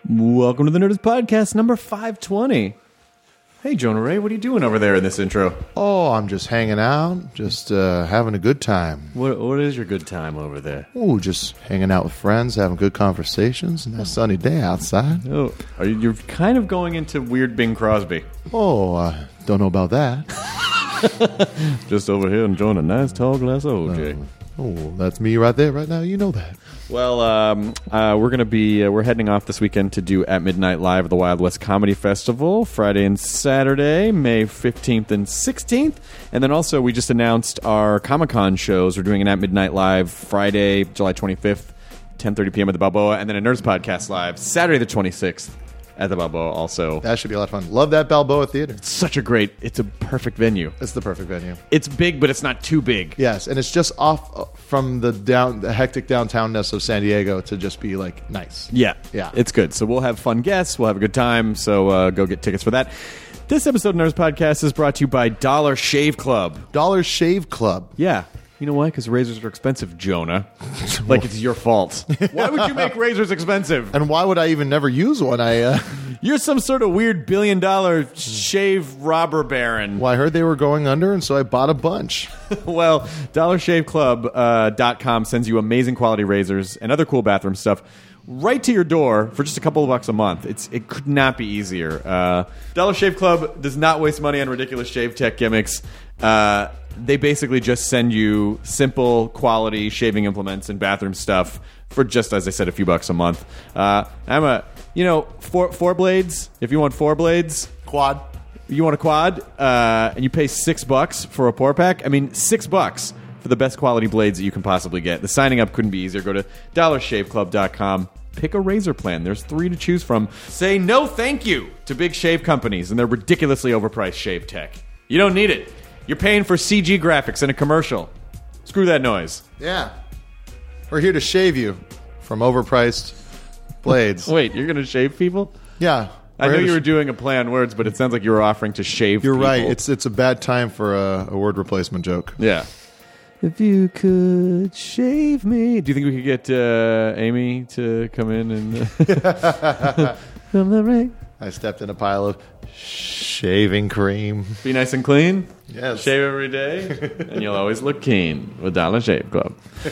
Welcome to the Nerdist Podcast, number 520. Hey, Jonah Ray, what are you doing over there in this intro? Oh, I'm just hanging out, just having a good time. What is your good time over there? Oh, just hanging out with friends, having good conversations, and a sunny day outside. Oh, you're kind of going into weird Bing Crosby. Oh, don't know about that. Just over here enjoying a nice tall glass of OJ. Oh, that's me right there, right now. You know that. Well, we're heading off this weekend to do At Midnight Live at the Wild West Comedy Festival, Friday and Saturday, May 15th and 16th. And then also we just announced our Comic-Con shows. We're doing an At Midnight Live Friday, July 25th, 10:30 p.m. at the Balboa, and then a Nerds Podcast Live Saturday the 26th at the Balboa also. That should be a lot of fun. Love that Balboa Theater. It's a perfect venue. It's the perfect venue. It's big, but it's not too big. Yes, and it's just off from the hectic downtownness of San Diego to just be like nice. Yeah. Yeah. It's good. So we'll have fun guests. We'll have a good time. So go get tickets for that. This episode of Nerds Podcast is brought to you by Dollar Shave Club. Dollar Shave Club. Yeah. You know why? Because razors are expensive, Jonah. Like it's your fault. Why would you make razors expensive? And why would I even never use one? You're some sort of weird $1 billion shave robber baron. Well, I heard they were going under, and so I bought a bunch. Well, DollarShaveClub.com sends you amazing quality razors and other cool bathroom stuff right to your door for just a couple of bucks a month. It could not be easier. Dollar Shave Club does not waste money on ridiculous shave tech gimmicks. They basically just send you simple, quality shaving implements and bathroom stuff for just, as I said, a few bucks a month. Four blades. If you want 4 blades, Quad. you want a quad, and you pay $6 for a 4-pack. I mean, $6 for the best quality blades that you can possibly get. The signing up couldn't be easier. Go to DollarShaveClub.com. Pick a razor plan. There's 3 to choose from. Say no thank you to big shave companies and their ridiculously overpriced shave tech. You don't need it. You're paying for CG graphics in a commercial. Screw that noise. Yeah. We're here to shave you from overpriced blades. Wait, you're going to shave people? Yeah. I know you were doing a play on words, but it sounds like you were offering to shave You're people. right. It's a bad time for a word replacement joke. Yeah. If you could shave me. Do you think we could get Amy to come in and from the ring? I stepped in a pile of shaving cream. Be nice and clean. Yes. Shave every day, and you'll always look keen with Dollar Shave Club.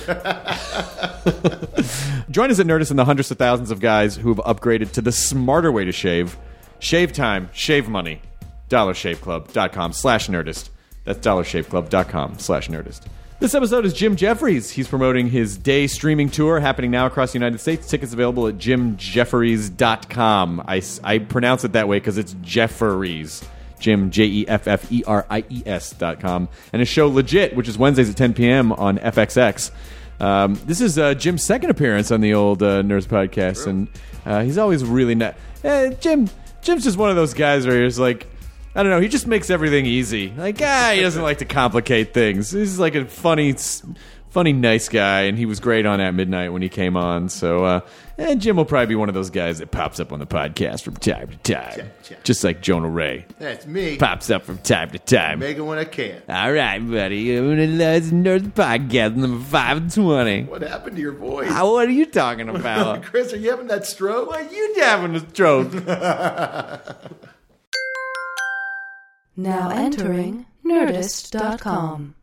Join us at Nerdist and the hundreds of thousands of guys who have upgraded to the smarter way to shave. Shave time, shave money. DollarShaveClub.com/Nerdist. That's DollarShaveClub.com/Nerdist. This episode is Jim Jefferies. He's promoting his day streaming tour happening now across the United States. Tickets available at JimJefferies.com. I pronounce it that way because it's Jefferies. Jim, JEFFERIES.com. And his show Legit, which is Wednesdays at 10 p.m. on FXX. This is Jim's second appearance on the old Nerds Podcast, and he's always really nice. Jim's just one of those guys where he's like, I don't know, he just makes everything easy. Like, he doesn't like to complicate things. He's like a funny, nice guy, and he was great on At Midnight when he came on. So, Jim will probably be one of those guys that pops up on the podcast from time to time. Just like Jonah Ray. That's me. Pops up from time to time. Make it when I can. All right, buddy. It's Nerds Podcast number 520. What happened to your voice? What are you talking about? Chris, are you having that stroke? What are you having a stroke? Now entering Nerdist.com.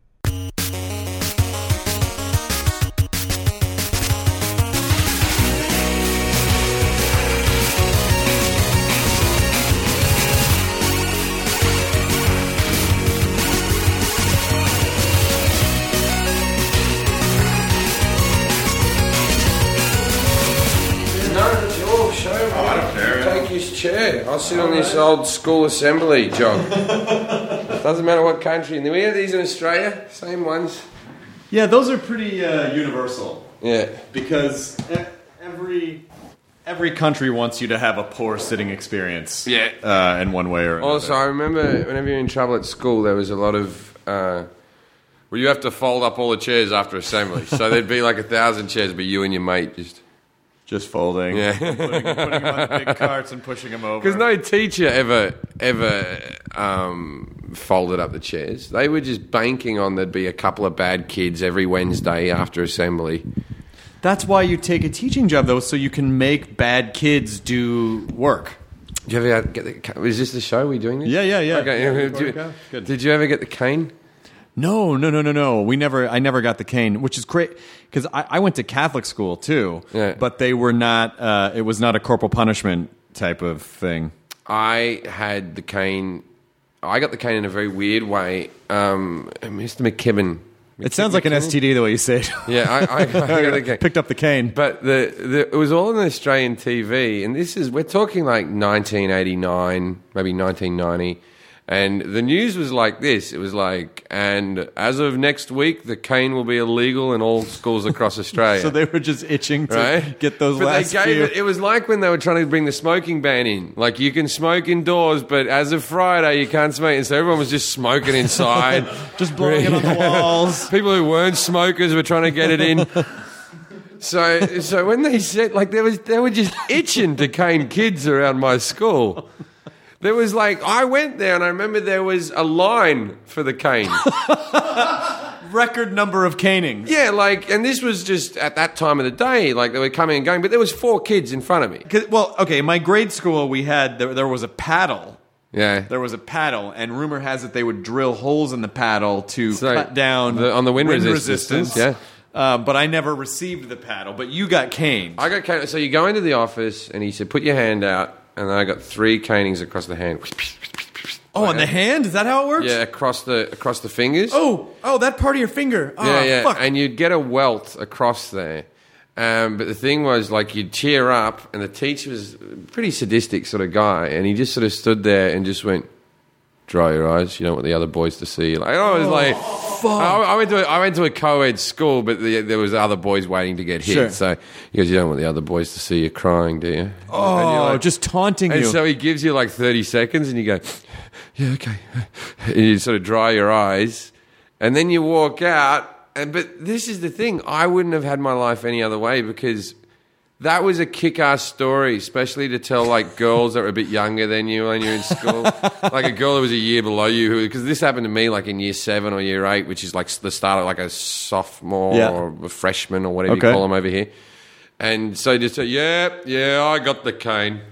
Take his chair. I'll sit on this old school assembly, John. Doesn't matter what country. And we have these in Australia, same ones. Yeah, those are pretty universal. Yeah. Because every country wants you to have a poor sitting experience. Yeah. In one way or another. Also, I remember whenever you're in trouble at school, there was a lot of... you have to fold up all the chairs after assembly. So there'd be like 1,000 chairs, but you and your mate just folding. Yeah. putting them on big carts and pushing them over. Because no teacher ever folded up the chairs. They were just banking on there'd be a couple of bad kids every Wednesday after assembly. That's why you take a teaching job, though, so you can make bad kids do work. Did you ever get the... Is this the show? Are we doing this? Yeah. Okay. Did you ever get the cane? No. I never got the cane, which is great because I went to Catholic school too. Yeah. But they were not. It was not a corporal punishment type of thing. I had the cane. I got the cane in a very weird way. Mr. McKibben. It sounds like an STD the way you say it. Yeah, I got the cane. Picked up the cane. But it was all on Australian TV, and we're talking like 1989, maybe 1990. And the news was like this. It was like, and as of next week, the cane will be illegal in all schools across Australia. So they were just itching to get those last few. It was like when they were trying to bring the smoking ban in. Like, you can smoke indoors, but as of Friday, you can't smoke. And so everyone was just smoking inside. Just blowing it on the walls. People who weren't smokers were trying to get it in. So when they said, like, they were just itching to cane kids around my school. There was like, I went there and I remember there was a line for the cane. Record number of canings. Yeah, like, and this was just at that time of the day, like they were coming and going, but there was 4 kids in front of me. Well, okay, in my grade school, we had, there was a paddle. Yeah. There was a paddle, and rumor has it they would drill holes in the paddle to cut down on the wind resistance. Yeah. But I never received the paddle, but you got caned. I got caned. So you go into the office and he said, put your hand out. And then I got 3 canings across the hand. Oh, on the hand? Is that how it works? Yeah, across the fingers. Oh, that part of your finger. Oh, yeah. Fuck. And you'd get a welt across there. But the thing was, like, you'd cheer up, and the teacher was a pretty sadistic sort of guy, and he just sort of stood there and just went, dry your eyes. You don't want the other boys to see you. Like, I was like, fuck. I went to a co-ed school, but there was other boys waiting to get hit. Sure. So he goes, you don't want the other boys to see you crying, do you? Oh, like, just taunting and you. And so he gives you like 30 seconds, and you go, yeah, okay. And you sort of dry your eyes, and then you walk out. But this is the thing. I wouldn't have had my life any other way, because that was a kick-ass story, especially to tell, like, girls that were a bit younger than you when you're in school. Like a girl that was a year below you, because this happened to me, like, in year 7 or year 8, which is, like, the start of, like, a sophomore or a freshman or whatever you call them over here. And so just say, yeah, I got the cane.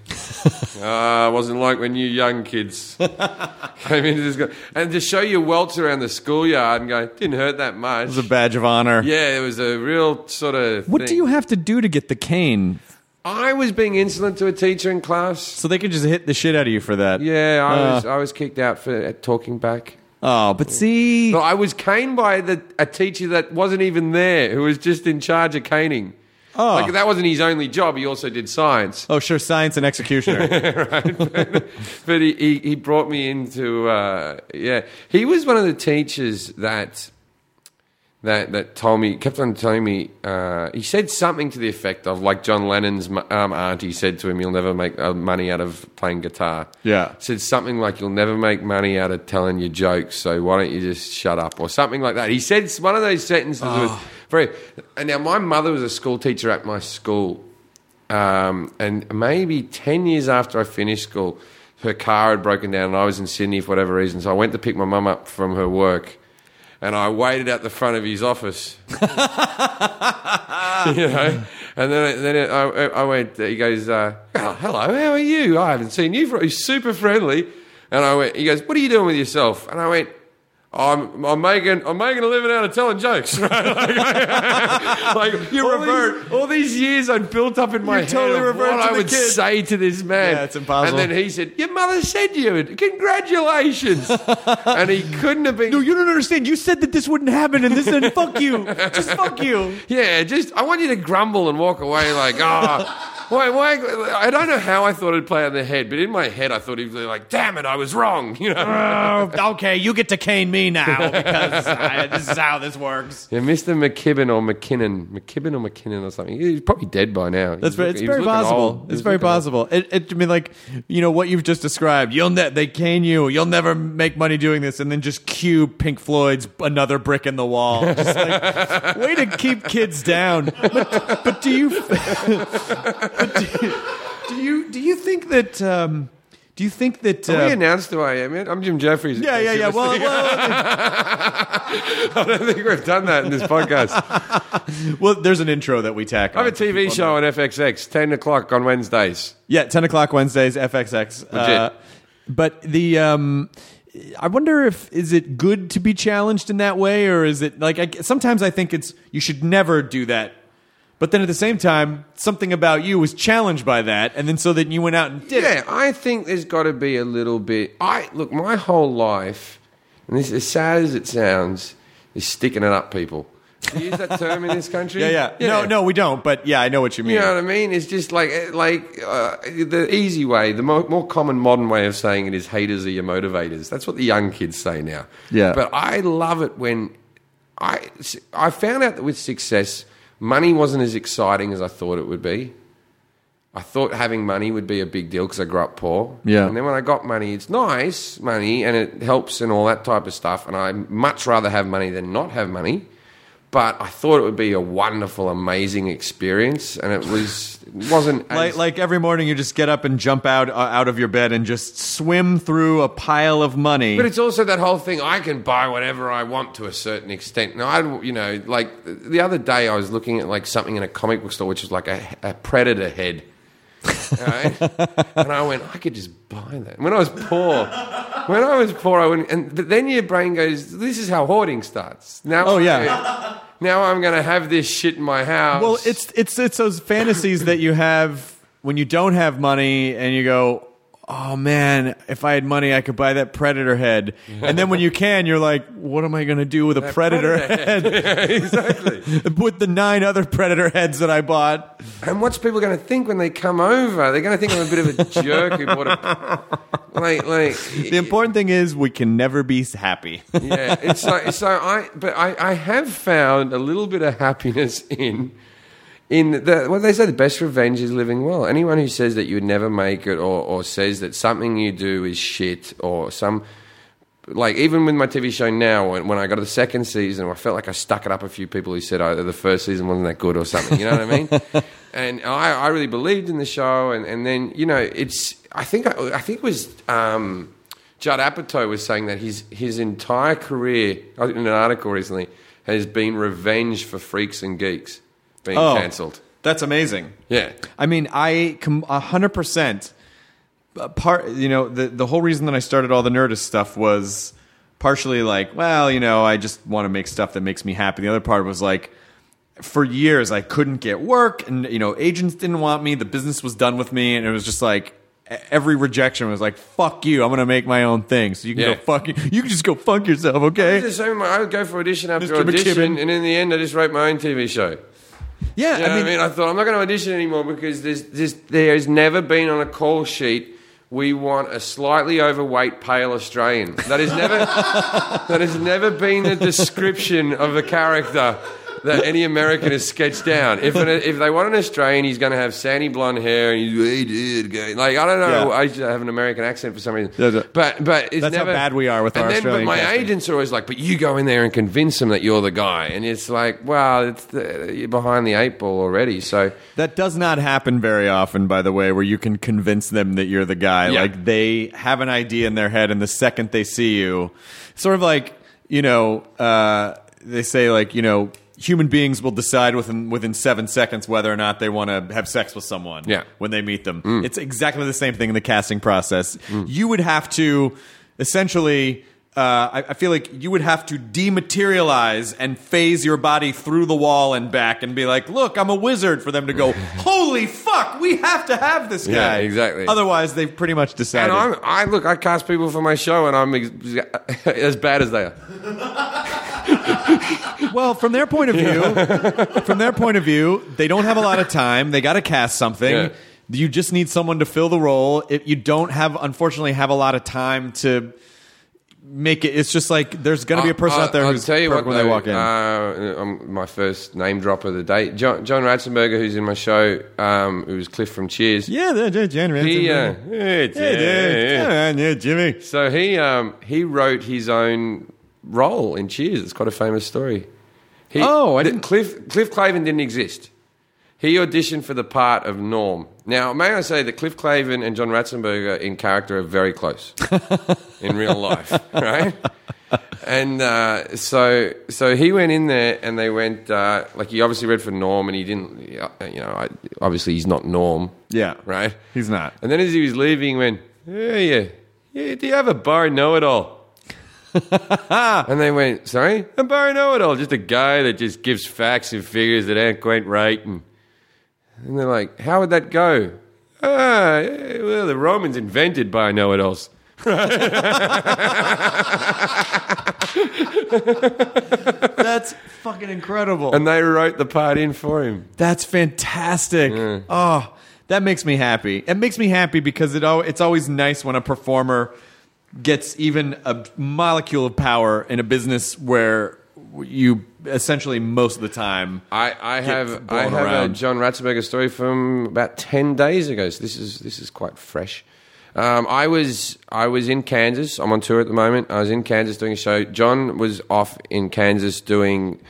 Wasn't like when you young kids came into this school. And to show your welts around the schoolyard and go, didn't hurt that much. It was a badge of honor. Yeah, it was a real sort of What thing. do you have to do to get the cane? I was being insolent to a teacher in class. So they could just hit the shit out of you for that. Yeah, I was kicked out for talking back. Oh, but see... But I was caned by a teacher that wasn't even there, who was just in charge of caning. Oh. Like, that wasn't his only job. He also did science. Oh, sure, science and executioner. Right. But he brought me into... He was one of the teachers that told me, kept on telling me, he said something to the effect of, like John Lennon's auntie said to him, you'll never make money out of playing guitar. Yeah. Said something like, you'll never make money out of telling your jokes, so why don't you just shut up, or something like that. He said one of those sentences was very... And now, my mother was a school teacher at my school, and maybe 10 years after I finished school, her car had broken down and I was in Sydney for whatever reason, so I went to pick my mum up from her work. And I waited at the front of his office, and then I went. He goes, "Oh, hello, how are you? I haven't seen you for." He's super friendly, and I went. He goes, "What are you doing with yourself?" And I went, I'm making a living out of telling jokes, right? Like you revert. All these years I'd built up in my head totally of what I would say to this man. Yeah, it's impossible. And then he said, "Your mother said you. Congratulations." And he couldn't have been. No, you don't understand. You said that this wouldn't happen, and this said, "Fuck you, just fuck you." Yeah, I want you to grumble and walk away like, Why? I don't know how I thought it'd play out in the head, but in my head I thought he'd be like, damn it, I was wrong. You know? Okay, you get to cane me now because this is how this works. Yeah, Mr. McKibben or McKinnon or something. He's probably dead by now. It's very possible. It's very possible. I mean, like, you know, what you've just described, they cane you, you'll never make money doing this, and then just cue Pink Floyd's Another Brick in the Wall. Just like, way to keep kids down. But do you... Do you think that Do you think that? Have we announced who I am yet? I'm Jim Jeffries. Yeah. Well, I don't think we've done that in this podcast. well, there's an intro that we tack on. I have a TV show on FXX, 10 o'clock on Wednesdays. Yeah, 10 o'clock Wednesdays, FXX. Legit. But the I wonder is it good to be challenged in that way, or is it like sometimes I think you should never do that. But then at the same time, something about you was challenged by that, and then so then you went out and did it. Yeah, I think there's got to be a little bit. Look, my whole life, and this, as sad as it sounds, is sticking it up people. Do you use that term in this country? Yeah. No, we don't. But yeah, I know what you mean. You know what I mean? It's just like the easy way, the more common modern way of saying it is haters are your motivators. That's what the young kids say now. Yeah. But I love it when I found out that with success, money wasn't as exciting as I thought it would be. I thought having money would be a big deal because I grew up poor. Yeah. And then when I got money, it's nice money and it helps and all that type of stuff. And I'd much rather have money than not have money. But I thought it would be a wonderful, amazing experience, and it wasn't like every morning you just get up and jump out of your bed and just swim through a pile of money. But it's also that whole thing, I can buy whatever I want to a certain extent. Now, like the other day I was looking at like something in a comic book store which was like a predator head. Right? And I went, I could just buy that. When I was poor, I wouldn't. But then your brain goes, this is how hoarding starts. Now, now I'm going to have this shit in my house. Well, it's those fantasies that you have when you don't have money and you go, oh man, if I had money, I could buy that predator head. And then when you can, you're like, what am I going to do with a predator head? Yeah, exactly. With the 9 other predator heads that I bought. And what's people going to think when they come over? They're going to think I'm a bit of a jerk who bought a... The important thing is we can never be happy. Yeah, I have found a little bit of happiness in what they say, the best revenge is living well. Anyone who says that you would never make it or says that something you do is shit or like even with my TV show now, when I got to the second season, I felt like I stuck it up a few people who said the first season wasn't that good or something, you know what I mean? And I really believed in the show and then, I think it was Judd Apatow was saying that his entire career, in an article recently, has been revenge for freaks and geeks. Being cancelled. That's amazing. Yeah. I mean, 100%. The whole reason that I started all the Nerdist stuff was partially like, well, I just want to make stuff that makes me happy. The other part was like, for years I couldn't get work, and agents didn't want me. The business was done with me, and it was just like every rejection was like, fuck you. I'm going to make my own thing. So you can go fuck you. You can just go fuck yourself, okay? I would go for audition after Mr. audition, McKibben. and in the end, I just wrote my own TV show. Yeah, You know what I mean, I thought I'm not going to audition anymore because there has never been on a call sheet. We want a slightly overweight, pale Australian. That has never been the description of a character that any American has sketched down. If they want an Australian, he's going to have sandy blonde hair and like I don't know. I have an American accent for some reason. Yeah. But it's that's never, how bad we are with our Australian But my casting. agents are always like, but you go in there and convince them that you're the guy, and it's like, well, you're behind the 8 ball already. So that does not happen very often, by the way, where you can convince them that you're the guy. Yeah. Like they have an idea in their head, and the second they see you, sort of like they say like human beings will decide within 7 seconds whether or not they want to have sex with someone when they meet them. It's exactly the same thing in the casting process. You would have to essentially, I feel like you would have to dematerialize and phase your body through the wall and back and be like, look, I'm a wizard, for them to go, holy fuck, we have to have this guy. Yeah, exactly. Otherwise, they've pretty much decided. And I cast people for my show, and I'm as bad as they are. Well, from their point of view, they don't have a lot of time. They got to cast something. Yeah. You just need someone to fill the role. If you don't unfortunately have a lot of time to make it. It's just like there's going to be a person out there who's perfect when they walk in. My first name drop of the day, John Ratzenberger, who's in my show, who's Cliff from Cheers. Yeah, John Ratzenberger. Hey, Jimmy. So he wrote his own role in Cheers. It's quite a famous story. I didn't. Cliff Clavin didn't exist. He auditioned for the part of Norm. Now, may I say that Cliff Clavin and John Ratzenberger in character are very close in real life, right? And so he went in there, and they went like he obviously read for Norm, and he didn't, obviously he's not Norm, Yeah. right? He's not. And then as he was leaving, he went, yeah. Do you have a bar know-it-all? And they went, sorry? A bar know-it-all, just a guy that just gives facts and figures that ain't quite right. And they're like, how would that go? Well, the Romans invented bar know-it-alls. That's fucking incredible. And they wrote the part in for him. That's fantastic. Oh, that makes me happy. It makes me happy because it's always nice when a performer gets even a molecule of power in a business where you essentially most of the time I have blown a around. John Ratzenberger story from about 10 days ago. So this is quite fresh. I was in Kansas. I'm on tour at the moment. I was in Kansas doing a show. John was off in Kansas doing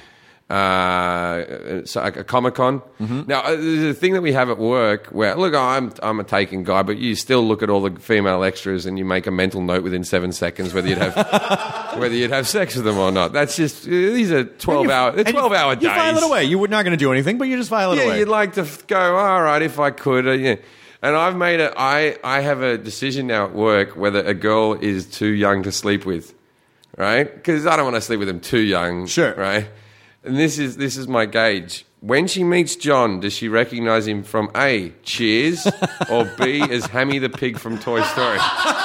a Comic-Con. Mm-hmm. Now, there's a thing that we have at work where, look, I'm a taken guy, but you still look at all the female extras and you make a mental note within 7 seconds whether you'd have sex with them or not. That's just, these are 12-hour days. You file it away. You're not going to do anything, but you just file it away. Yeah, you'd like to go, all right, if I could. Yeah. And I've made I have a decision now at work whether a girl is too young to sleep with, right? Because I don't want to sleep with them too young, Sure. right? And this is my gauge. When she meets John, does she recognize him from A, Cheers, or B, as Hammy the Pig from Toy Story?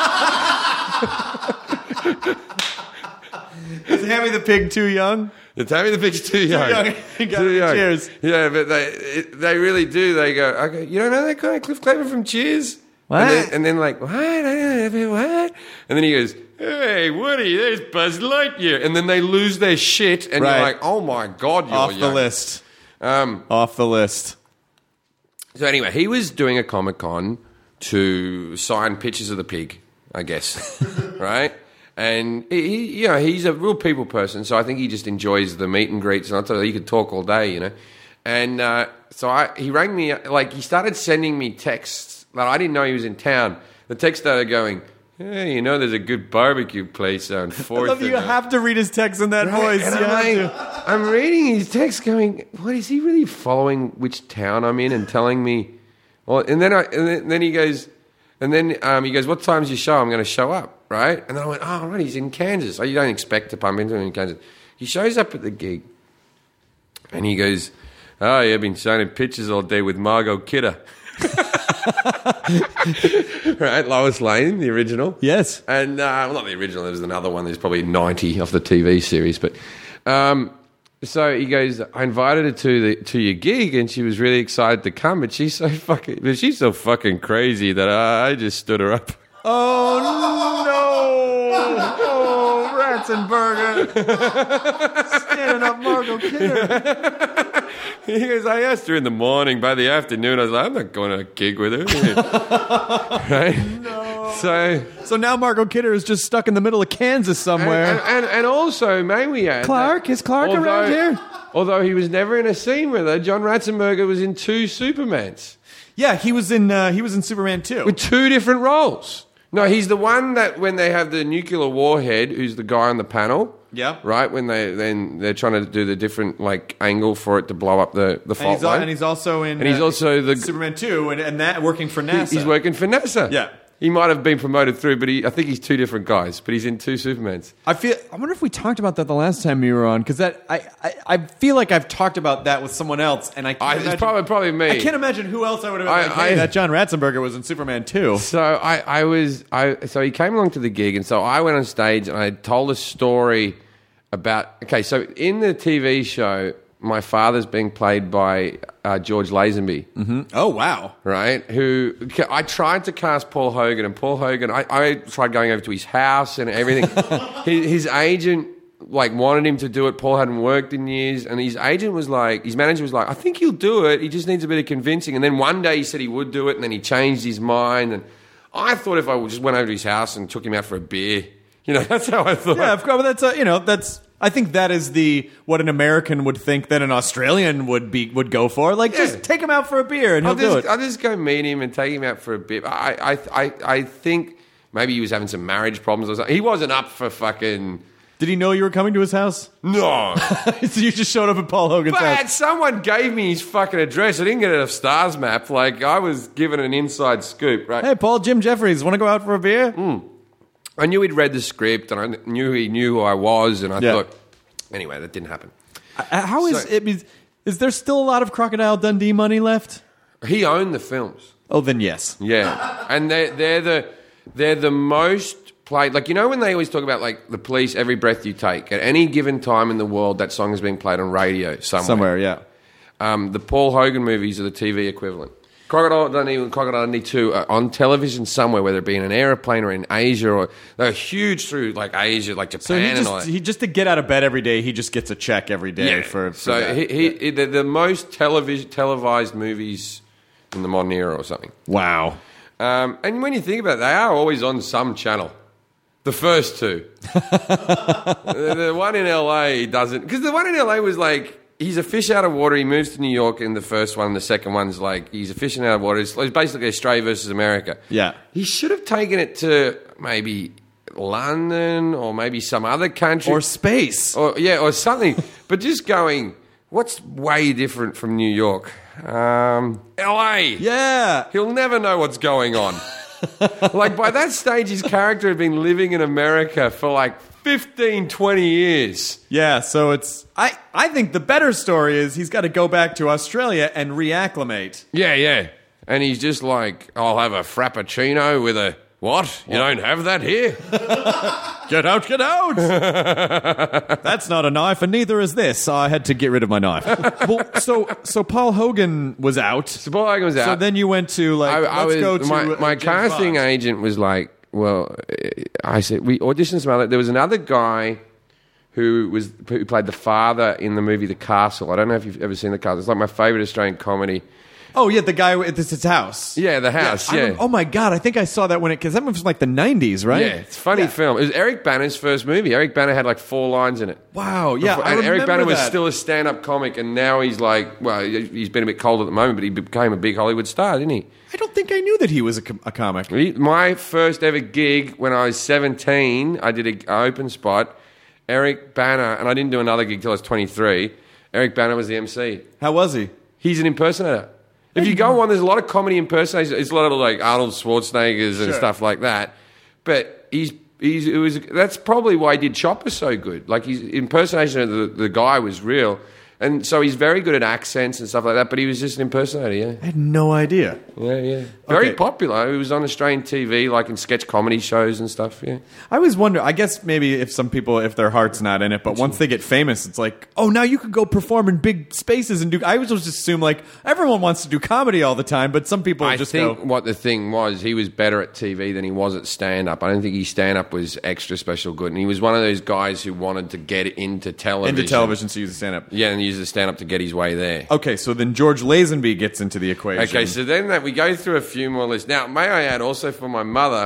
Is Hammy the Pig too young? The Hammy the Pig's too young. Too young. Cheers. Yeah, but they really do. They go, okay, you don't know that guy, Cliff Clavin from Cheers? What? And then like, what? What? And then he goes, hey, Woody, there's Buzz Lightyear. And then they lose their shit, and Right. you're like, oh my God, you're Off young. the list. Off the list. So anyway, he was doing a Comic-Con to sign pictures of the pig, I guess, right? And he's a real people person, so I think he just enjoys the meet and greets, and I thought he could talk all day, And so he rang me, like he started sending me texts that I didn't know he was in town. The text started going, hey, there's a good barbecue place on 4th. I love you have to read his text in that voice. And You have to. I'm reading his text going, what, is he really following which town I'm in and telling me? Well, and then he goes, what time's your show? I'm going to show up, right? And then I went, oh, right, he's in Kansas. Oh, you don't expect to bump into him in Kansas. He shows up at the gig, and he goes, oh, yeah, I've been signing pictures all day with Margot Kidder. Right, Lois Lane, the original. Yes. And, well, not the original, there's another one. There's probably 90 of the TV series. But so he goes, I invited her to your gig, and she was really excited to come, but she's so fucking crazy that I just stood her up. Oh, no. Oh, Ratzenberger. Standing up Margot Kidder. He goes, I asked her in the morning. By the afternoon, I was like, I'm not going to a gig with her. Right? No. So now Margot Kidder is just stuck in the middle of Kansas somewhere. And also, may we add... Clark? Is Clark around here? Although he was never in a scene with her, John Ratzenberger was in 2 Supermans. Yeah, he was in Superman 2. With 2 different roles. No, he's the one that when they have the nuclear warhead, who's the guy on the panel. Yeah. Right, when they're trying to do the different angle for it to blow up the fault line. And he's also in Superman 2 and that working for NASA. He's working for NASA. Yeah. He might have been promoted through, but I think he's 2 different guys, but he's in 2 Supermans. I wonder if we talked about that the last time you were on, because I feel like I've talked about that with someone else, and I can't It's imagine, probably me. I can't imagine who else I would have been like, hey, that John Ratzenberger was in Superman 2. So so he came along to the gig, and so I went on stage and I told a story about, so in the TV show, my father's being played by George Lazenby. Mm-hmm. Oh, wow. Right? Who I tried to cast Paul Hogan, and Paul Hogan, I tried going over to his house and everything. his agent wanted him to do it. Paul hadn't worked in years, and his manager was like, I think he'll do it. He just needs a bit of convincing. And then one day he said he would do it, and then he changed his mind. And I thought if I just went over to his house and took him out for a beer, that's how I thought. Yeah, of course. That's I think that is what an American would think that an Australian would go for. Like, just take him out for a beer and he'll do it. I'll just go meet him and take him out for a bit. I think maybe he was having some marriage problems or something. He wasn't up for fucking... Did he know you were coming to his house? No. So you just showed up at Paul Hogan's But house. someone gave me his fucking address. I didn't get it off Stars Map. Like, I was given an inside scoop, right? Hey, Paul, Jim Jeffries, want to go out for a beer? I knew he'd read the script, and I knew he knew who I was, and I Yeah. thought... Anyway, that didn't happen. How is it? Is there still a lot of Crocodile Dundee money left? He owned the films. Oh, then yes. Yeah. And they're the most... played, like, you know when they always talk about like the Police, Every Breath You Take, at any given time in the world that song is being played on radio somewhere. Yeah. The Paul Hogan movies are the TV equivalent. Crocodile Dundee and Crocodile Dundee 2 are on television somewhere, whether it be in an aeroplane or in Asia, or they're huge through like Asia, like Japan. So and all that. he just to get out of bed every day, he just gets a check every day for so that. they're the most televised movies in the modern era or something. Wow. And when you think about it, they are always on some channel. The first two. The one in LA doesn't... Because the one in LA was like, he's a fish out of water. He moves to New York in the first one. The second one's like, he's a fish out of water. It's basically Australia versus America. Yeah. He should have taken it to maybe London or maybe some other country. Or space. Or something. But just going, what's way different from New York? LA. Yeah. He'll never know what's going on. Like, by that stage, his character had been living in America for like 15, 20 years. Yeah, so it's... I think the better story is he's got to go back to Australia and reacclimate. Yeah. And he's just like, I'll have a frappuccino with a... What? You don't have that here? Get out, get out! That's not a knife, and neither is this. I had to get rid of my knife. Well, so Paul Hogan was out. So Paul Hogan was out. So then you went to, like, let's go to... My James casting Bond. agent was like, well, I said, we auditioned some other... There was another guy who played the father in the movie The Castle. I don't know if you've ever seen The Castle. It's like my favourite Australian comedy. Oh, yeah, the guy at his house. Yeah, The House, yeah. Oh, my God, I think I saw that because that was like the 90s, right? Yeah, it's a funny film. It was Eric Banner's first movie. Eric Banner had like 4 lines in it. Wow, yeah, I and Eric remember Banner was that. still a stand-up comic, and now he's like, well, he's been a bit cold at the moment, but he became a big Hollywood star, didn't he? I don't think I knew that he was a comic. My first ever gig when I was 17, I did an open spot. Eric Banner, and I didn't do another gig till I was 23. Eric Banner was the MC. How was he? He's an impersonator. If you go on, there's a lot of comedy impersonations. It's a lot of like Arnold Schwarzeneggers and stuff like that. But that's probably why he did Chopper so good. Like, his impersonation of the guy was real. And so he's very good at accents and stuff like that, but he was just an impersonator, yeah. I had no idea. Yeah. Very Okay. popular. He was on Australian TV, like in sketch comedy shows and stuff, yeah. I always wonder, I guess maybe if some people, if their heart's not in it, but once they get famous, it's like, oh, now you could go perform in big spaces and do... I always just assume, like, everyone wants to do comedy all the time, but some people I just think go... what the thing was, he was better at TV than he was at stand-up. I don't think his stand-up was extra special good. And he was one of those guys who wanted to get into television. Into television, so use the stand-up. Yeah, and use the stand-up to get his way there. Okay, so then George Lazenby gets into the equation. Okay, so then we go through a few more lists. Now, may I add also for my mother...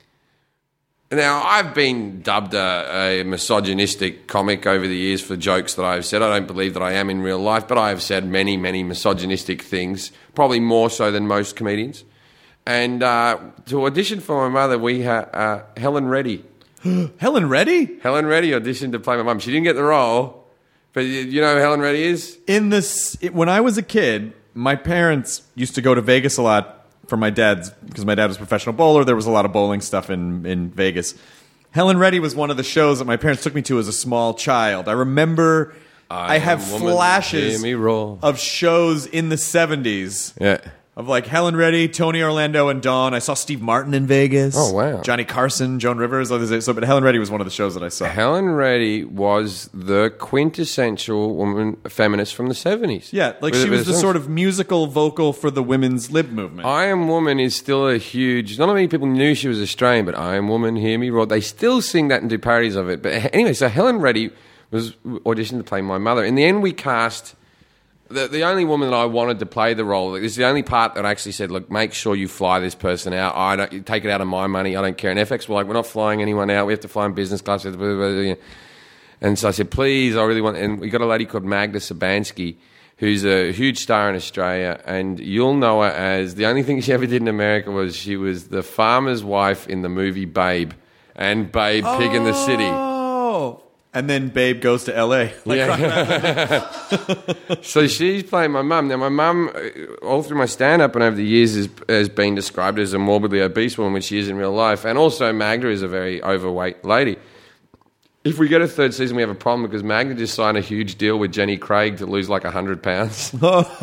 Now, I've been dubbed a misogynistic comic over the years for jokes that I've said. I don't believe that I am in real life, but I have said many, many misogynistic things, probably more so than most comedians. And to audition for my mother, we had Helen Reddy. Helen Reddy? Helen Reddy auditioned to play my mum. She didn't get the role, but you know who Helen Reddy is? When I was a kid, my parents used to go to Vegas a lot for my dad's, because my dad was a professional bowler. There was a lot of bowling stuff in Vegas. Helen Reddy was one of the shows that my parents took me to as a small child. I remember I have flashes of shows in the 70s. Yeah. Of like Helen Reddy, Tony Orlando, and Dawn. I saw Steve Martin in Vegas. Oh, wow. Johnny Carson, Joan Rivers. But Helen Reddy was one of the shows that I saw. Helen Reddy was the quintessential woman feminist from the 70s. Yeah, like she was the sort of musical vocal for the women's lib movement. I Am Woman is still a huge... Not many people knew she was Australian, but I Am Woman, Hear Me Roar. They still sing that and do parodies of it. But anyway, so Helen Reddy was auditioned to play my mother. In the end, we cast... The only woman that I wanted to play the role, this is the only part that I actually said, look, make sure you fly this person out. I don't take it out of my money. I don't care. And FX were like, we're not flying anyone out. We have to fly in business class. And And so I said, please, I really want... And we got a lady called Magda Sabansky, who's a huge star in Australia, and you'll know her as... The only thing she ever did in America was she was the farmer's wife in the movie Babe, and Babe, Pig in the City. Oh! And then Babe goes to L.A. So she's playing my mum. Now, my mum, all through my stand-up and over the years, has been described as a morbidly obese woman, which she is in real life. And also, Magda is a very overweight lady. If we get a third season, we have a problem because Magda just signed a huge deal with Jenny Craig to lose like 100 pounds.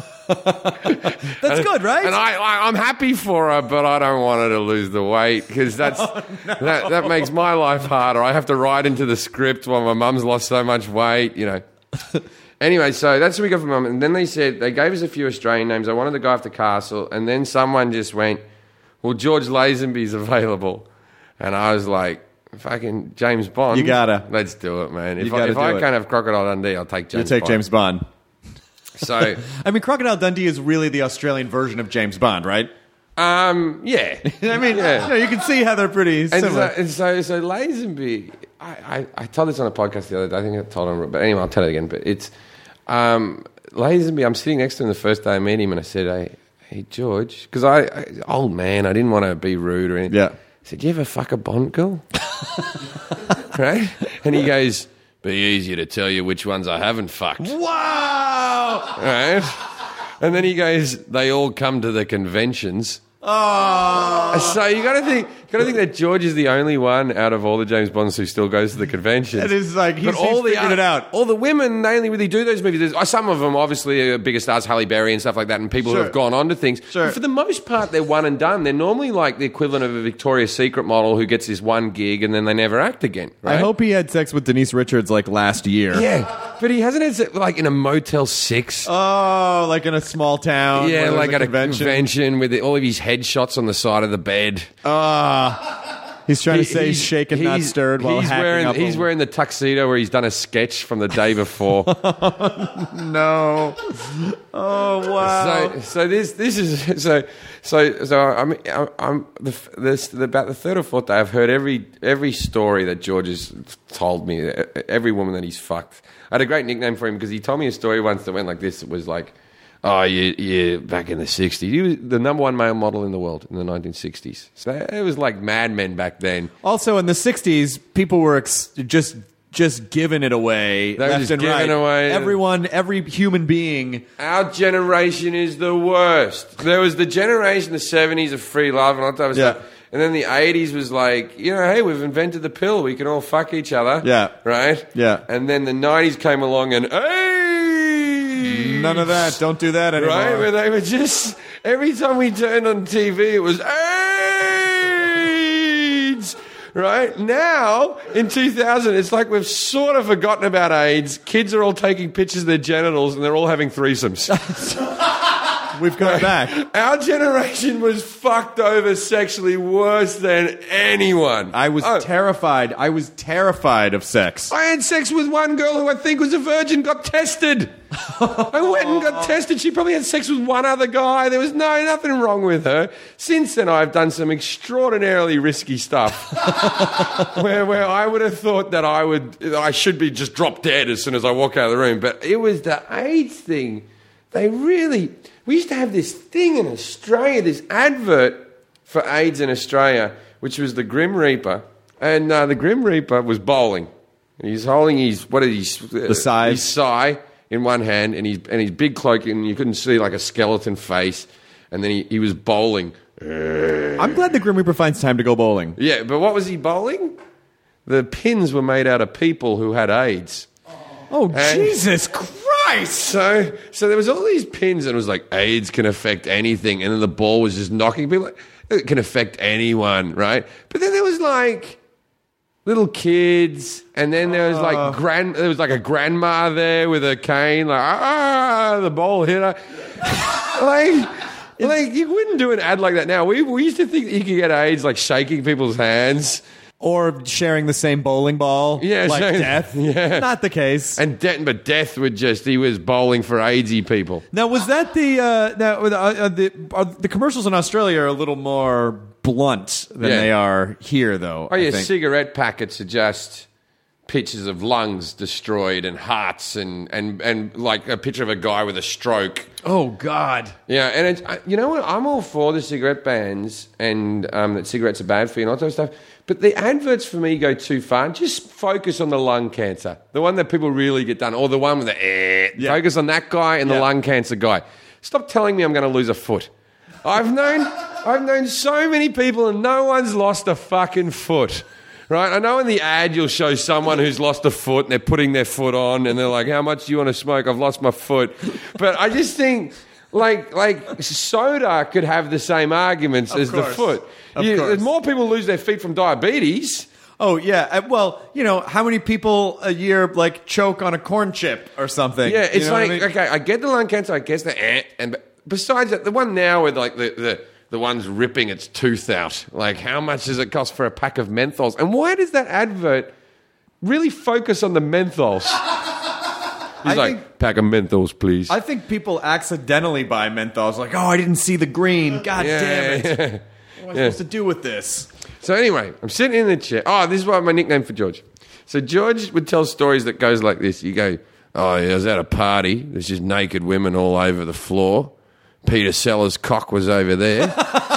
That's good, right? And I'm happy for her, but I don't want her to lose the weight because that makes my life harder. I have to write into the script while my mum's lost so much weight, you know. Anyway, so that's what we got from mum. And then they gave us a few Australian names. I wanted to go after Castle, and then someone just went, well, George Lazenby's available. And I was like, fucking James Bond. You gotta. Let's do it, man. If gotta I do it. can't have Crocodile Dundee, I'll take James Bond. You take James Bond. So, I mean, Crocodile Dundee is really the Australian version of James Bond, right? yeah. I mean, Yeah. you can see how they're pretty similar. And so Lazenby, I told this on a podcast the other day. I think I told him, but anyway, I'll tell it again. But it's Lazenby. I'm sitting next to him the first day I met him, and I said, "Hey, George," because old man, I didn't want to be rude or anything. Yeah. I said, "You ever fuck a Bond girl?" Right? And he goes, "Be easier to tell you which ones I haven't fucked." Wow! Right? And then he goes, "They all come to the conventions." Oh! So you got to think that George is the only one out of all the James Bonds who still goes to the conventions. It is like he's figured it out. All the women, they only really do those movies. Some of them, obviously, are bigger stars, Halle Berry and stuff like that, and people who have gone on to things. Sure. But for the most part, they're one and done. They're normally like the equivalent of a Victoria's Secret model who gets this one gig and then they never act again. Right? I hope he had sex with Denise Richards like last year. Yeah, but he hasn't had sex, like in a Motel 6. Oh, like in a small town. Yeah, where like there's at a convention with all of his headshots on the side of the bed. He's trying to say he's shaken, not stirred while hacking up. He's wearing the tuxedo where he's done a sketch from the day before. No. Oh wow. So this is so I'm about the third or fourth day I've heard every story that George has told me. Every woman that he's fucked. I had a great nickname for him because he told me a story once that went like this. It was like, oh, yeah, back in the 60s. He was the number one male model in the world in the 1960s. So it was like Mad Men back then. Also, in the 60s, people were just giving it away They were left just and giving right. away. Everyone, every human being. Our generation is the worst. There was the generation, the 70s of free love and all that type of stuff. And then the 80s was like, hey, we've invented the pill. We can all fuck each other. Yeah. Right? Yeah. And then the 90s came along and, hey! None of that. Don't do that anymore. Right? Where they were just, every time we turned on TV, it was AIDS! Right? Now, in 2000, it's like we've sort of forgotten about AIDS. Kids are all taking pictures of their genitals and they're all having threesomes. We've come back. Our generation was fucked over sexually worse than anyone. I was terrified. I was terrified of sex. I had sex with one girl who I think was a virgin, got tested. I went and got tested. She probably had sex with one other guy. There was nothing wrong with her. Since then, I've done some extraordinarily risky stuff where I would have thought that I should be just drop dead as soon as I walk out of the room. But it was the AIDS thing. We used to have this thing in Australia, this advert for AIDS in Australia, which was the Grim Reaper. And the Grim Reaper was bowling. He's holding his sai in one hand and his big cloak, and you couldn't see like a skeleton face. And then he was bowling. I'm glad the Grim Reaper finds time to go bowling. Yeah, but what was he bowling? The pins were made out of people who had AIDS. Oh, Jesus Christ! So there was all these pins, and it was like, AIDS can affect anything, and then the ball was just knocking people. It can affect anyone, right? But then there was like little kids, and then there was like there was like a grandma there with a cane, like the ball hit her. like you wouldn't do an ad like that now. We used to think that you could get AIDS like shaking people's hands. Or sharing the same bowling ball, like death. Yeah. Not the case. But death he was bowling for AIDSy people. Now, was that the commercials in Australia are a little more blunt than they are here, though? Oh, yeah, I think. cigarette packets are just pictures of lungs destroyed and hearts and like a picture of a guy with a stroke. Oh, God. Yeah, and it's, you know what? I'm all for the cigarette bans and that cigarettes are bad for you and all that sort of stuff. But the adverts for me go too far. Just focus on the lung cancer, the one that people really get done, or the one with the Focus on that guy and the lung cancer guy. Stop telling me I'm going to lose a foot. I've known so many people and no one's lost a fucking foot. Right? I know in the ad you'll show someone who's lost a foot and they're putting their foot on and they're like, how much do you want to smoke? I've lost my foot. But I just think like soda could have the same arguments as the foot. Of course. More people lose their feet from diabetes. Oh, yeah. Well, how many people a year, like, choke on a corn chip or something? Yeah, it's You know what like, I mean? okay, I get the lung cancer, I guess and besides that, the one now with like the one's ripping its tooth out. Like, how much does it cost for a pack of menthols? And why does that advert really focus on the menthols? He's like, pack of menthols, please. I think people accidentally buy menthols. Like, oh, I didn't see the green. God damn it. Yeah. What am I supposed to do with this? So anyway, I'm sitting in the chair. Oh, this is what my nickname for George. So George would tell stories that goes like this. You go, oh, yeah, I was at a party. There's just naked women all over the floor. Peter Sellers' cock was over there.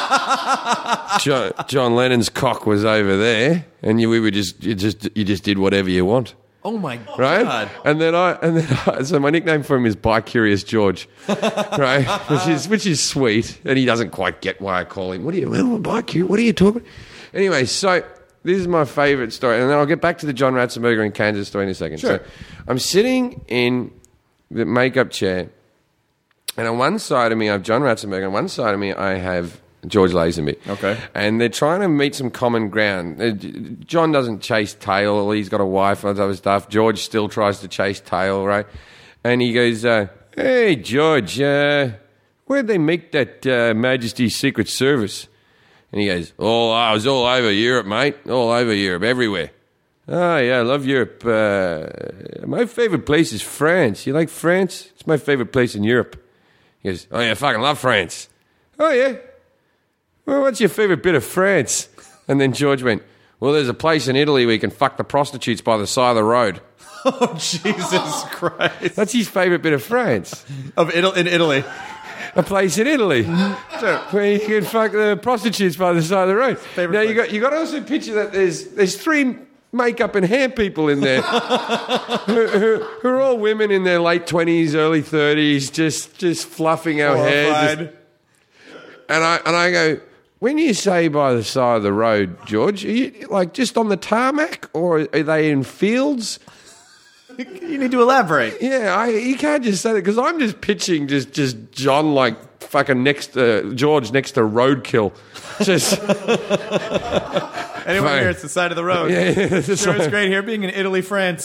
John Lennon's cock was over there, and you just did whatever you want. Oh my God! Right, and then so my nickname for him is Bi Curious George, right? Which is sweet, and he doesn't quite get why I call him. What are you talking? Anyway, so this is my favourite story, and then I'll get back to the John Ratzenberger in Kansas story in a second. Sure. So I'm sitting in the makeup chair. And on one side of me, I have John Ratzenberger. On one side of me, I have George Lazenby. Okay. And they're trying to meet some common ground. John doesn't chase tail. He's got a wife and other stuff. George still tries to chase tail, right? And he goes, hey, George, where'd they make that Majesty's Secret Service? And he goes, I was all over Europe, mate. All over Europe, everywhere. Oh, yeah, I love Europe. My favourite place is France. You like France? It's my favourite place in Europe. He goes, oh, yeah, I fucking love France. Oh, yeah? Well, what's your favourite bit of France? And then George went, well, there's a place in Italy where you can fuck the prostitutes by the side of the road. Oh, Jesus Christ. That's his favourite bit of France. In Italy. A place in Italy where you can fuck the prostitutes by the side of the road. Now, you got to also picture that there's three makeup and hair people in there who are all women in their late 20s, early 30s, just fluffing our hair. And I go, when you say by the side of the road, George, are you like just on the tarmac or are they in fields? You need to elaborate. Yeah, you can't just say that because I'm just pitching just John like fucking George next to roadkill. Just anyone here? It's the side of the road. Yeah, sure, it's great here being in Italy, France.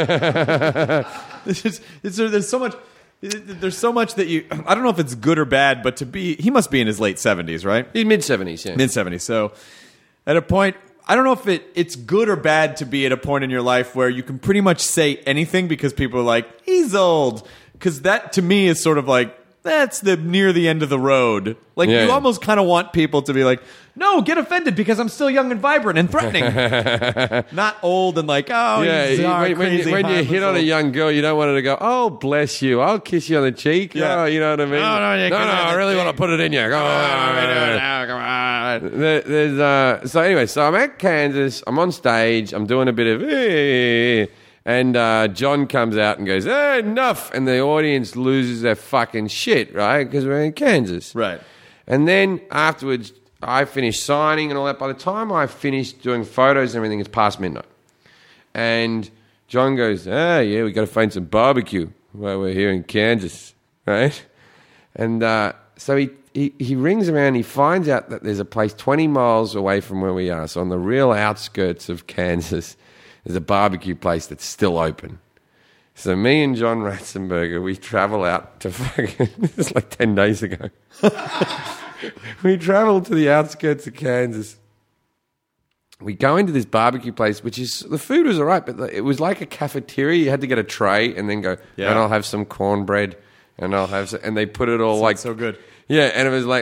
There's so much. There's so much that you. I don't know if it's good or bad, but he must be in his late 70s, right? He's mid-70s, yeah. Mid-70s. So at a point, I don't know if it's good or bad to be at a point in your life where you can pretty much say anything because people are like, he's old. Because that, to me, is sort of like, that's near the end of the road. Like, you almost kind of want people to be like, no, get offended because I'm still young and vibrant and threatening. Not old and like, oh, yeah. When you hit on a young girl, you don't want her to go, oh, bless you, I'll kiss you on the cheek. Yeah. Oh, you know what I mean? No, I really want to put it in you. Come on. So anyway, so I'm at Kansas. I'm on stage. I'm doing a bit of... And John comes out and goes, hey, enough. And the audience loses their fucking shit, right? Because we're in Kansas. Right. And then afterwards, I finished signing and all that. By the time I finished doing photos and everything, it's past midnight. And John goes, yeah, we got to find some barbecue while we're here in Kansas, right? And so he rings around. He finds out that there's a place 20 miles away from where we are. So on the real outskirts of Kansas, there's a barbecue place that's still open. So me and John Ratzenberger, we travel out to fucking... This is like 10 days ago. We travel to the outskirts of Kansas. We go into this barbecue place, which is... The food was all right, but it was like a cafeteria. You had to get a tray and then go, and I'll have some cornbread and I'll have... And they put it all like... so good. Yeah, and it was like...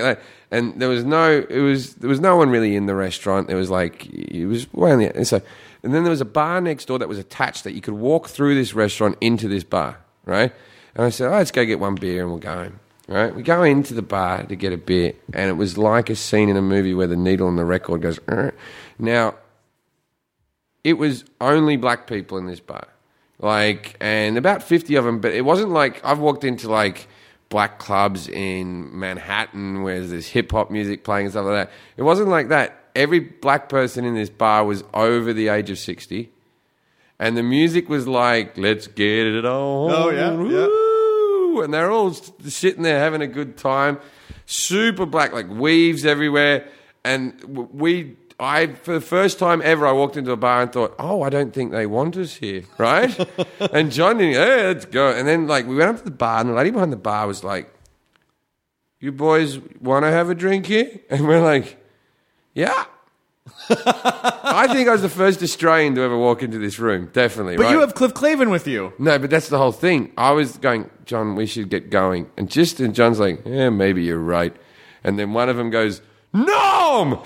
And there was no one really in the restaurant. It was way on the and then there was a bar next door that was attached that you could walk through this restaurant into this bar, right? And I said, let's go get one beer and we'll go home, right? We go into the bar to get a beer, and it was like a scene in a movie where the needle on the record goes. Now, it was only black people in this bar, and about 50 of them. But it wasn't like I've walked into black clubs in Manhattan where there's hip hop music playing and stuff like that. It wasn't like that. Every black person in this bar was over the age of 60. And the music was like, let's get it on. Oh, yeah. Woo! And they're all sitting there having a good time. Super black, weaves everywhere. And for the first time ever, I walked into a bar and thought, I don't think they want us here, right? And John, hey, let's go. And then, we went up to the bar, and the lady behind the bar was like, you boys want to have a drink here? And we're like, yeah. I think I was the first Australian to ever walk into this room, definitely. But right? you have Cliff Clavin with you. No, but that's the whole thing. I was going, John, we should get going. And John's like, yeah, maybe you're right. And then one of them goes, Nom!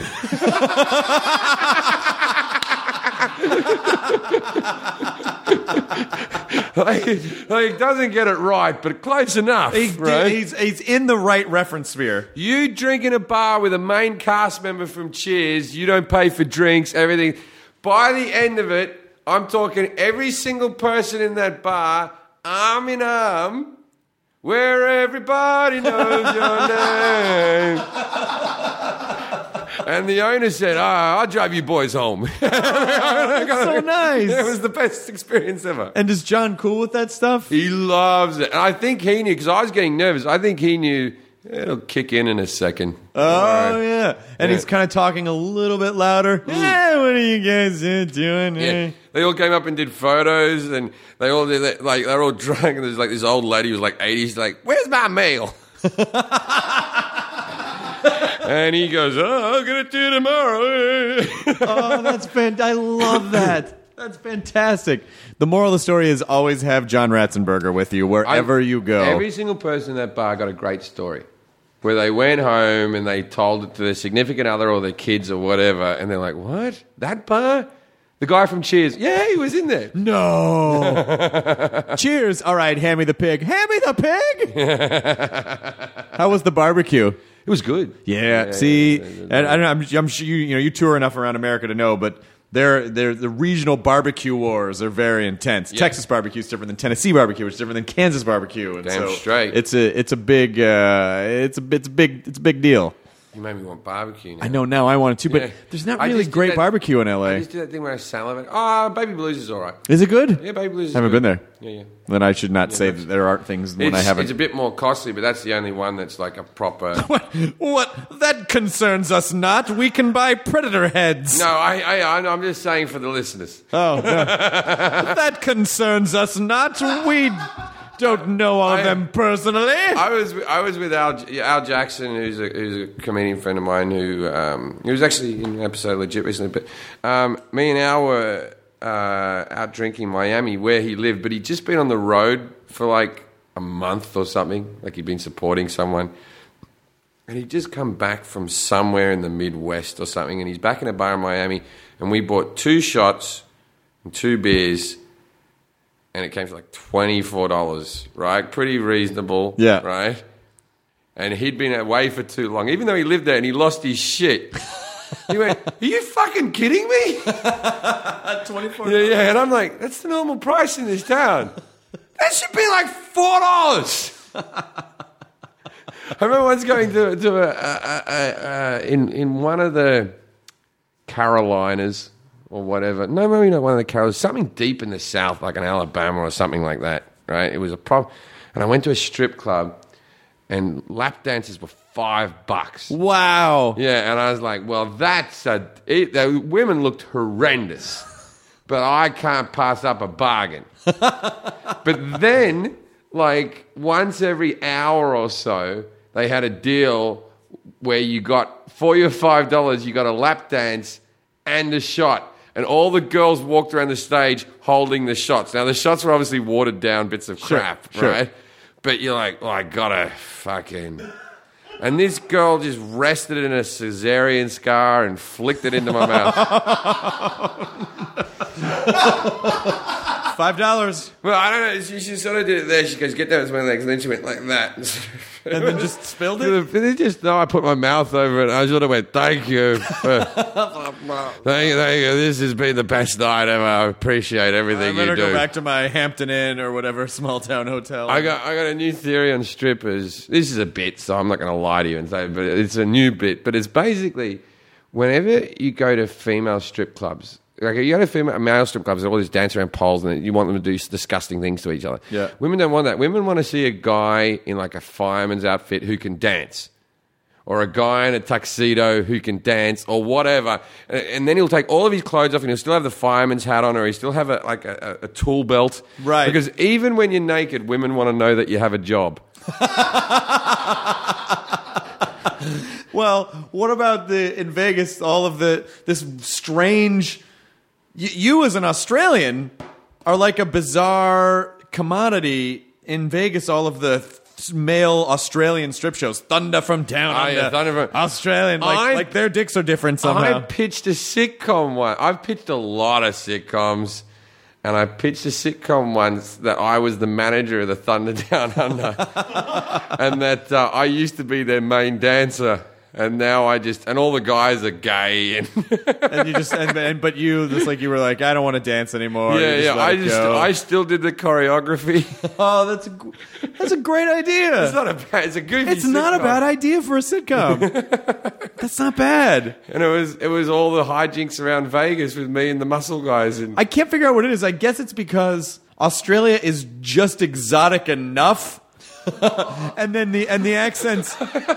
He doesn't get it right, but close enough. Right? He's in the right reference sphere. You drink in a bar with a main cast member from Cheers, you don't pay for drinks, everything. By the end of it, I'm talking every single person in that bar, arm in arm, where everybody knows your name. And the owner said, I'll drive you boys home. So nice. It was the best experience ever. And is John cool with that stuff? He loves it. And I think he knew, because I was getting nervous, I think he knew it'll kick in a second. Oh, yeah. And he's kind of talking a little bit louder. Yeah, what are you guys doing here? Yeah. They all came up and did photos, and they all did that, they're all drunk, and there's this old lady who was 80, she's like, where's my mail? And he goes, I'll get it to you tomorrow. Oh, that's fantastic. I love that. That's fantastic. The moral of the story is always have John Ratzenberger with you wherever you go. Every single person in that bar got a great story where they went home and they told it to their significant other or their kids or whatever, and they're like, what? That bar? The guy from Cheers. Yeah, he was in there. No. Cheers. All right, hand me the pig. Hand me the pig. How was the barbecue? It was good. Yeah. See, and I don't know. I'm sure you tour enough around America to know, but the regional barbecue wars are very intense. Yeah. Texas barbecue is different than Tennessee barbecue, which is different than Kansas barbecue. And damn straight. It's a big deal. You made me want barbecue now. I know now I want it too, but there's not really great barbecue in LA. I just did that thing where I salivate. Baby Blues is all right. Is it good? Yeah, Baby Blues is haven't good. been there. Yeah. Then I should not say that there aren't things when I haven't. It's a bit more costly, but that's the only one that's like a proper... What? That concerns us not. We can buy Predator heads. No, I'm just saying for the listeners. Oh, no. That concerns us not. We... don't know all of them personally. I was with Al Jackson, who's a comedian friend of mine who was actually in an episode of Legit recently. But me and Al were out drinking in Miami where he lived, but he'd just been on the road for a month or something. He'd been supporting someone. And he'd just come back from somewhere in the Midwest or something, and he's back in a bar in Miami, and we bought 2 shots and 2 beers. And it came to $24, right? Pretty reasonable, yeah. Right? And he'd been away for too long. Even though he lived there and he lost his shit. He went, are you fucking kidding me? $24? Yeah. And I'm like, that's the normal price in this town. That should be $4. I remember once going to in one of the Carolinas, or whatever. No, maybe not one of the Carolinas. Something deep in the South, like in Alabama or something like that, right? It was a problem. And I went to a strip club, and lap dances were $5. Wow. Yeah, and I was like, well, the women looked horrendous, but I can't pass up a bargain. But then, once every hour or so, they had a deal where you got, for your $5, you got a lap dance and a shot. And all the girls walked around the stage holding the shots. Now, the shots were obviously watered down bits of crap, sure. Right? But you're like, I gotta fucking... And this girl just rested it in a cesarean scar and flicked it into my mouth. $5. Well, I don't know. She sort of did it there. She goes, get down to my legs. And then she went like that. And then just spilled it? I put my mouth over it. I sort of went, thank you. Thank you. This has been the best night ever. I appreciate everything I you better do. go back to my Hampton Inn or whatever small town hotel. I got a new theory on strippers. This is a bit, so I'm not going to lie to you and say, but it's a new bit. But it's basically, whenever you go to female strip clubs, like you go to male strip clubs, they all just dance around poles and you want them to do disgusting things to each other. Yeah. Women don't want that. Women want to see a guy in like a fireman's outfit who can dance. Or a guy in a tuxedo who can dance, or whatever. And then he'll take all of his clothes off and he'll still have the fireman's hat on, or he still have a tool belt. Right. Because even when you're naked, women want to know that you have a job. Well, what about in Vegas, all of this strange... You as an Australian are like a bizarre commodity in Vegas, all of the male Australian strip shows. Thunder from Down Under. Yeah, Thunder from... Australian. Like their dicks are different somehow. I pitched a sitcom once. I've pitched a lot of sitcoms. And I pitched a sitcom once that I was the manager of the Thunder Down Under. And that I used to be their main dancer. And now and all the guys are gay. And you just, but you, just like you were like, I don't want to dance anymore. I still did the choreography. Oh, that's a great idea. It's a goofy It's not a bad idea for a sitcom. That's not bad. And it was all the hijinks around Vegas with me and the muscle guys. And I can't figure out what it is. I guess it's because Australia is just exotic enough. and the accents.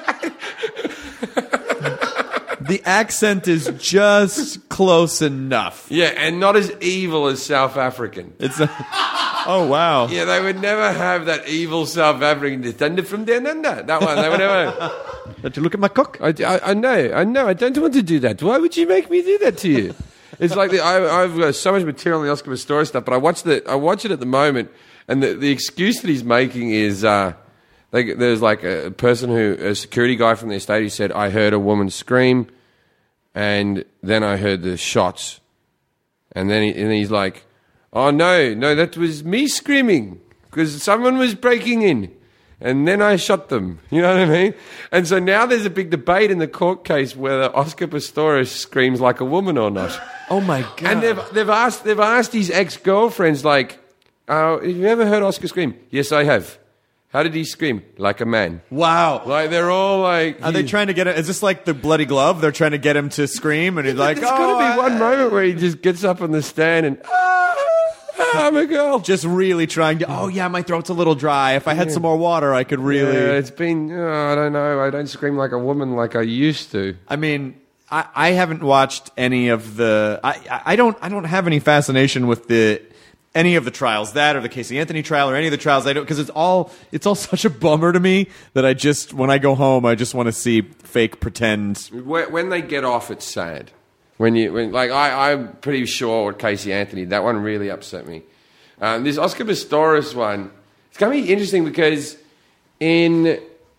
The accent is just close enough. Yeah, and not as evil as South African. Oh, wow. Yeah, they would never have that evil South African, the Thunder from Down Under. That one, they would never. Did you look at my cock? I know. I don't want to do that. Why would you make me do that to you? It's like I've got so much material on the Oscar Pistorius stuff, but I watch it at the moment, and the excuse that he's making is there's like a security guy from the estate who said, I heard a woman scream, and then I heard the shots, and then he's like, oh no, that was me screaming because someone was breaking in. And then I shot them. You know what I mean? And so now there's a big debate in the court case whether Oscar Pistorius screams like a woman or not. Oh my God! And they've asked his ex-girlfriends, like, have you ever heard Oscar scream? Yes, I have. How did he scream? Like a man. Wow! Like they're all like. Are they trying to get it? Is this like the Bloody Glove? They're trying to get him to scream, and he's like, "There's got to be one moment where he just gets up on the stand and." I'm a girl. Just really trying to, oh yeah, my throat's a little dry. If I had some more water, I could really... Yeah, it's been, I don't know. I don't scream like a woman like I used to. I mean, I haven't watched any of the... I don't have any fascination with any of the trials, that or the Casey Anthony trial or any of the trials. I don't, because it's all such a bummer to me that when I go home, I just want to see fake pretend. When they get off, it's sad. I'm pretty sure with Casey Anthony, that one really upset me. This Oscar Pistorius one, it's going to be interesting because in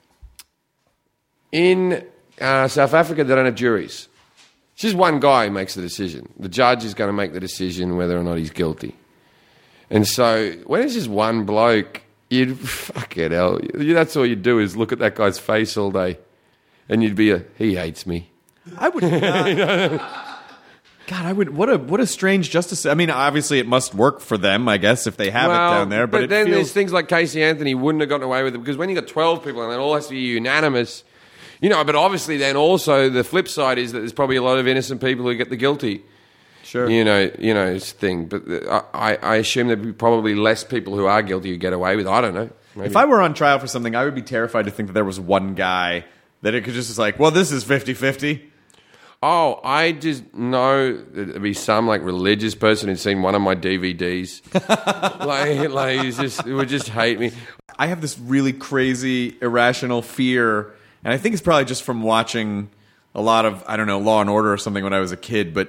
South Africa, they don't have juries. It's just one guy who makes the decision. The judge is going to make the decision whether or not he's guilty. And so when it's just one bloke, fucking hell, that's all you do is look at that guy's face all day. And you'd be he hates me. I would not. God, I would. What a strange justice. I mean, obviously, it must work for them, I guess, if they have it down there. But then there's things like Casey Anthony wouldn't have gotten away with it because when you got 12 people and it all has to be unanimous, But obviously, then also the flip side is that there's probably a lot of innocent people who get the guilty. Sure. It's thing. But I assume there'd be probably less people who are guilty who get away with it. I don't know. Maybe. If I were on trial for something, I would be terrified to think that there was one guy that it could just like, well, this is 50-50. Oh, I just know there'd be some religious person who'd seen one of my DVDs. He would just hate me. I have this really crazy, irrational fear, and I think it's probably just from watching a lot of, I don't know, Law and Order or something when I was a kid, but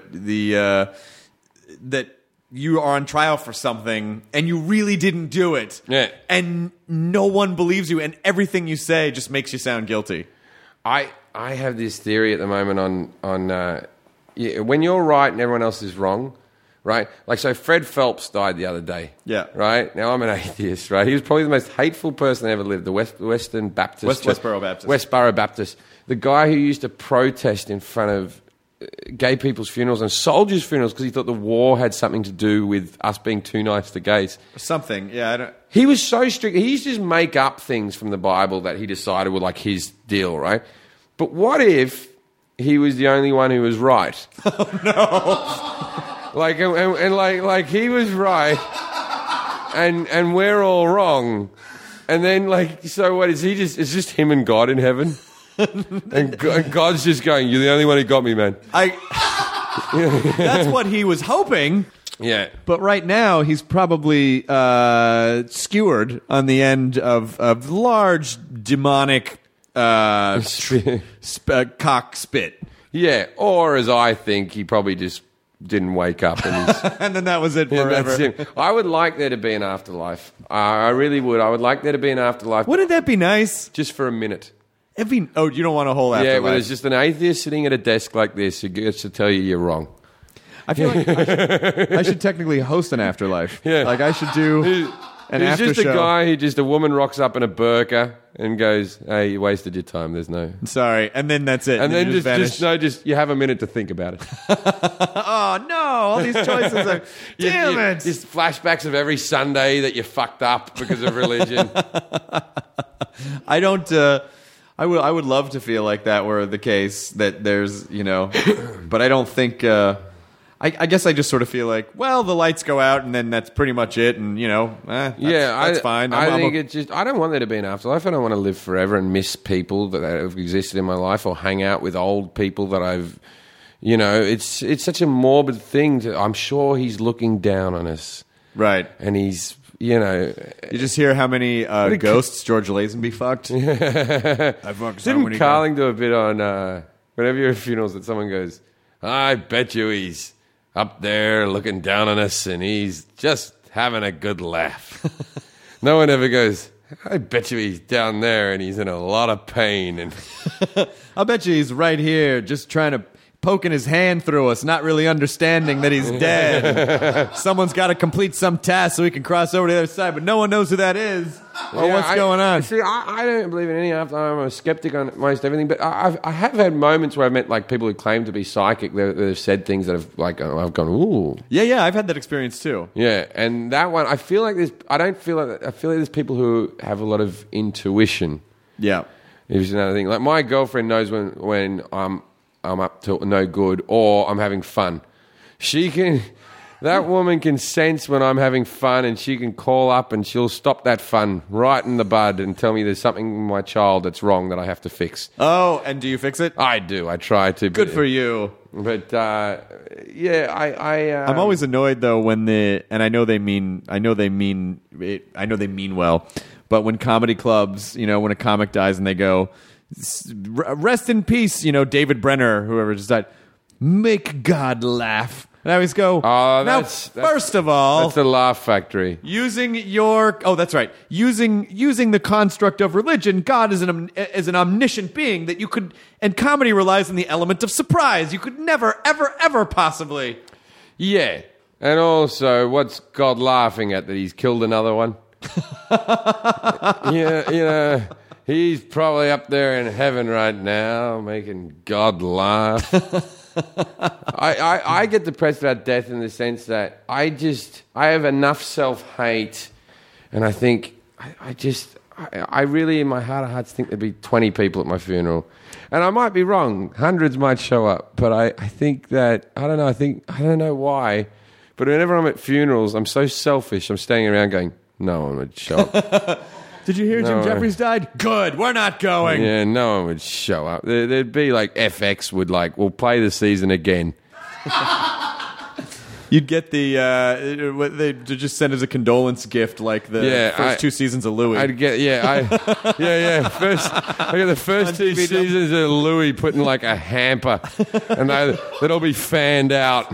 that you are on trial for something and you really didn't do it. Yeah. And no one believes you, and everything you say just makes you sound guilty. I have this theory at the moment on when you're right and everyone else is wrong, right? Like, so Fred Phelps died the other day. Yeah. Right? Now, I'm an atheist, right? He was probably the most hateful person that ever lived, the Westboro Baptist. Westboro Baptist. The guy who used to protest in front of gay people's funerals and soldiers' funerals because he thought the war had something to do with us being too nice to gays. Something, yeah. I don't. He was so strict. He used to just make up things from the Bible that he decided were like his deal, right? But what if he was the only one who was right? Oh, no. like he was right, and we're all wrong. And then, like, so what is he just? It's just him and God in heaven, and God's just going, "You're the only one who got me, man." That's what he was hoping. Yeah. But right now, he's probably skewered on the end of large demonic cock spit. Yeah, or as I think, he probably just didn't wake up. And, and then that was it forever. That's it. I would like there to be an afterlife. I really would. I would like there to be an afterlife. Wouldn't that be nice? Just for a minute. You don't want a whole afterlife? Yeah, well, there's just an atheist sitting at a desk like this who gets to tell you you're wrong. I feel like I should technically host an afterlife. Yeah. Like I should do an after He's just show. a guy who a woman rocks up in a burqa and goes, "Hey, you wasted your time. There's no." Sorry, and then that's it. And then you vanish. you have a minute to think about it. Oh no! All these choices are. Damn it! Just flashbacks of every Sunday that you fucked up because of religion. I don't. I would love to feel like that were the case. That there's, but I don't think. I guess I just sort of feel like, well, the lights go out and then that's pretty much it, and that's fine. I think it's just I don't want there to be an afterlife. I don't want to live forever and miss people that have existed in my life or hang out with old people that I've, it's such a morbid thing. I'm sure he's looking down on us, right? And he's. You just hear how many ghosts George Lazenby fucked. I fucked so many. Didn't Carling do a bit on whenever you're at funerals that someone goes, "I bet you he's up there looking down on us and he's just having a good laugh." No one ever goes, "I bet you he's down there and he's in a lot of pain." And I bet you he's right here just trying to poking his hand through us, not really understanding that he's dead. Someone's got to complete some task so he can cross over to the other side, but no one knows who that is or what's going on. See, I don't believe in any afterlife. I'm a skeptic on most everything, but I have had moments where I've met like people who claim to be psychic that have said things that have like I've gone, ooh. Yeah, I've had that experience too. Yeah, and that one, I feel like I feel like there's people who have a lot of intuition. Yeah. Is another thing. Like my girlfriend knows when I'm up to no good or I'm having fun. That woman can sense when I'm having fun and she can call up and she'll stop that fun right in the bud and tell me there's something in my child that's wrong that I have to fix. Oh, and do you fix it? I do. I try to. Good for you. But, I'm always annoyed though when and I know they mean well, but when comedy clubs, when a comic dies and they go, "Rest in peace," David Brenner, whoever just died, "Make God laugh." And I always go, first of all, that's the Laugh Factory. Using the construct of religion, God is an omniscient being that you could, and comedy relies on the element of surprise. You could never, ever, ever possibly. Yeah. And also, what's God laughing at, that he's killed another one? He's probably up there in heaven right now making God laugh. I get depressed about death in the sense that I have enough self-hate, and I think I really in my heart of hearts think there'd be 20 people at my funeral. And I might be wrong. Hundreds might show up, but I think that I don't know why, but whenever I'm at funerals, I'm so selfish. I'm standing around going, no one would show up. Did you hear Jim Jeffries died? Good, we're not going. Yeah, no one would show up. There'd be like FX would we'll play the season again. You'd get they just send as a condolence gift like the first 2 seasons of Louis. I'd get First, I get the first 2 seasons of Louis put in like a hamper, and that'll be fanned out.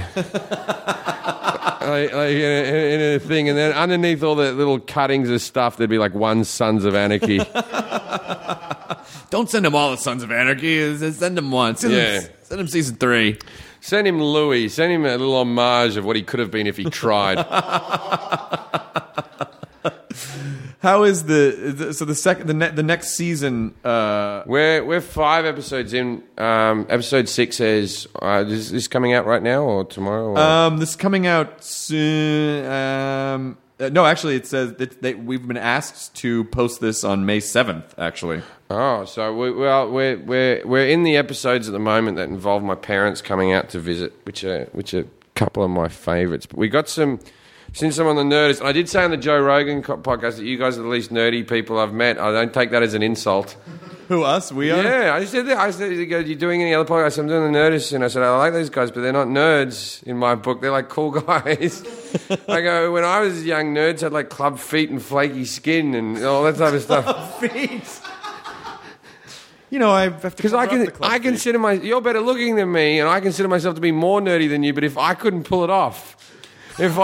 Like in a thing, and then underneath all the little cuttings of stuff, there'd be like one Sons of Anarchy. Don't send him all the Sons of Anarchy. Send him one. Send him season 3. Send him Louis. Send him a little homage of what he could have been if he tried. How is the next season? We're 5 episodes in. Episode 6 is this coming out right now or tomorrow? Or? This is coming out soon. No, actually, it says that we've been asked to post this on May 7th. Actually. Oh, so we're in the episodes at the moment that involve my parents coming out to visit, which are a couple of my favourites. But we got some. Since I'm on the Nerdist, and I did say on the Joe Rogan podcast that you guys are the least nerdy people I've met. I don't take that as an insult. Who, us? We are? Yeah, I said, you doing any other podcasts? I'm doing the Nerdist, and I said, I like those guys, but they're not nerds in my book. They're like cool guys. I go, when I was young, nerds had like club feet and flaky skin and all that type of stuff. Feet. You know, I have to because I consider you're better looking than me, and I consider myself to be more nerdy than you. But if I couldn't pull it off. I'm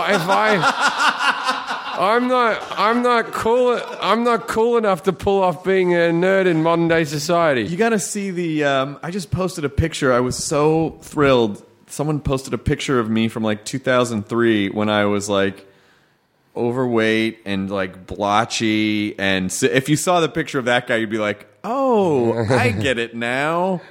not cool enough to pull off being a nerd in modern day society. You got to see the. I just posted a picture. I was so thrilled. Someone posted a picture of me from like 2003 when I was like overweight and like blotchy. And if you saw the picture of that guy, you'd be like, "Oh, I get it now."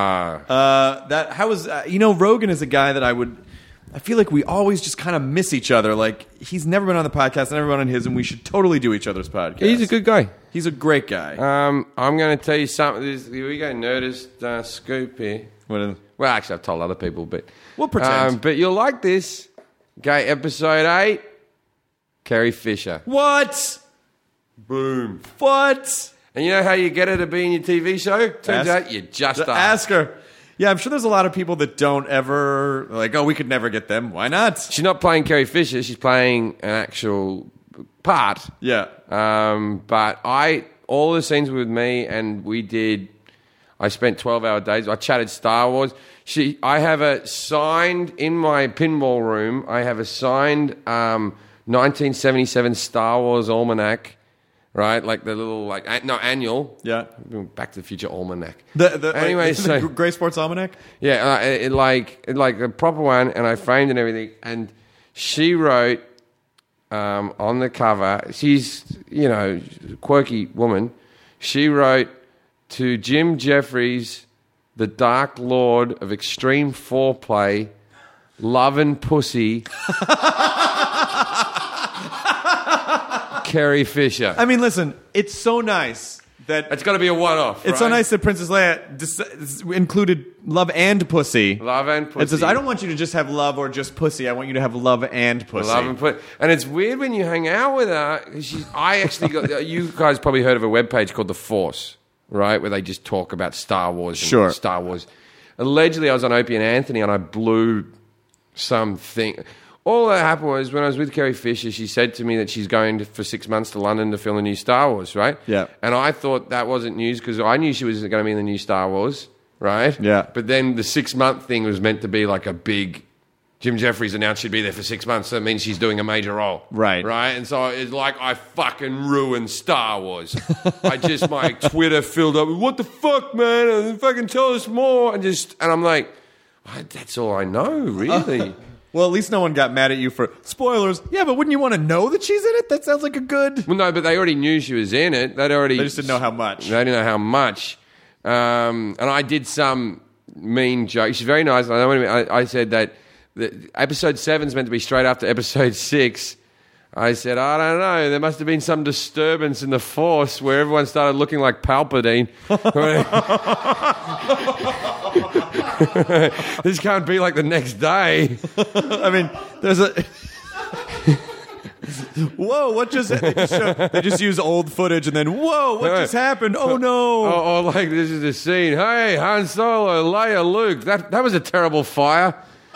Rogan is a guy that I feel like we always just kind of miss each other. Like, he's never been on the podcast, never been on his, and we should totally do each other's podcast. He's a good guy. He's a great guy. I'm going to tell you something. Here we go, Nerdist scoop here. Well, actually, I've told other people, but... We'll pretend. But you'll like this. Okay, episode 8, Carrie Fisher. What? Boom. What? And you know how you get her to be in your TV show? Turns out you just ask her. Yeah, I'm sure there's a lot of people that don't ever, like, we could never get them. Why not? She's not playing Carrie Fisher. She's playing an actual part. Yeah. But all the scenes were with me, and I spent 12-hour days. I chatted Star Wars. I have a signed, in my pinball room, I have a signed 1977 Star Wars almanac. Right, like the little annual. Yeah, Back to the Future almanac. The Grey Sports almanac. Yeah, it like a proper one, and I framed and everything. And she wrote on the cover. She's quirky woman. She wrote to Jim Jeffries, the Dark Lord of Extreme Foreplay, Love and Pussy. Carrie Fisher. I mean, listen, it's so nice that... It's got to be a one-off, It's so nice that Princess Leia included love and pussy. Love and pussy. It says, I don't want you to just have love or just pussy. I want you to have love and pussy. Love and pussy. And it's weird when you hang out with her. I actually got... You guys probably heard of a webpage called The Force, right? Where they just talk about Star Wars. Sure. Star Wars. Allegedly, I was on Opie and Anthony and I blew something... All that happened was when I was with Carrie Fisher, she said to me that she's going for 6 months to London to film a new Star Wars, right? Yeah. And I thought that wasn't news because I knew she was going to be in the new Star Wars, right? Yeah. But then the 6-month thing was meant to be like a big... Jim Jeffries announced she'd be there for 6 months, so that means she's doing a major role. Right. Right? And so it's like I fucking ruined Star Wars. My Twitter filled up with, what the fuck, man? Fucking tell us more. And I'm like, that's all I know, really. Well, at least no one got mad at you for spoilers. Yeah, but wouldn't you want to know that she's in it? That sounds like a good... Well, no, but they already knew she was in it. They just didn't know how much. They didn't know how much. And I did some mean joke. She's very nice. I said that episode 7 is meant to be straight after episode 6. I said, I don't know. There must have been some disturbance in the Force where everyone started looking like Palpatine. This can't be like the next day. I mean, there's a... Whoa, what just... They just use old footage and then, whoa, what just happened? Oh, no. Oh, like this is the scene. Hey, Han Solo, Leia, Luke. That was a terrible fire.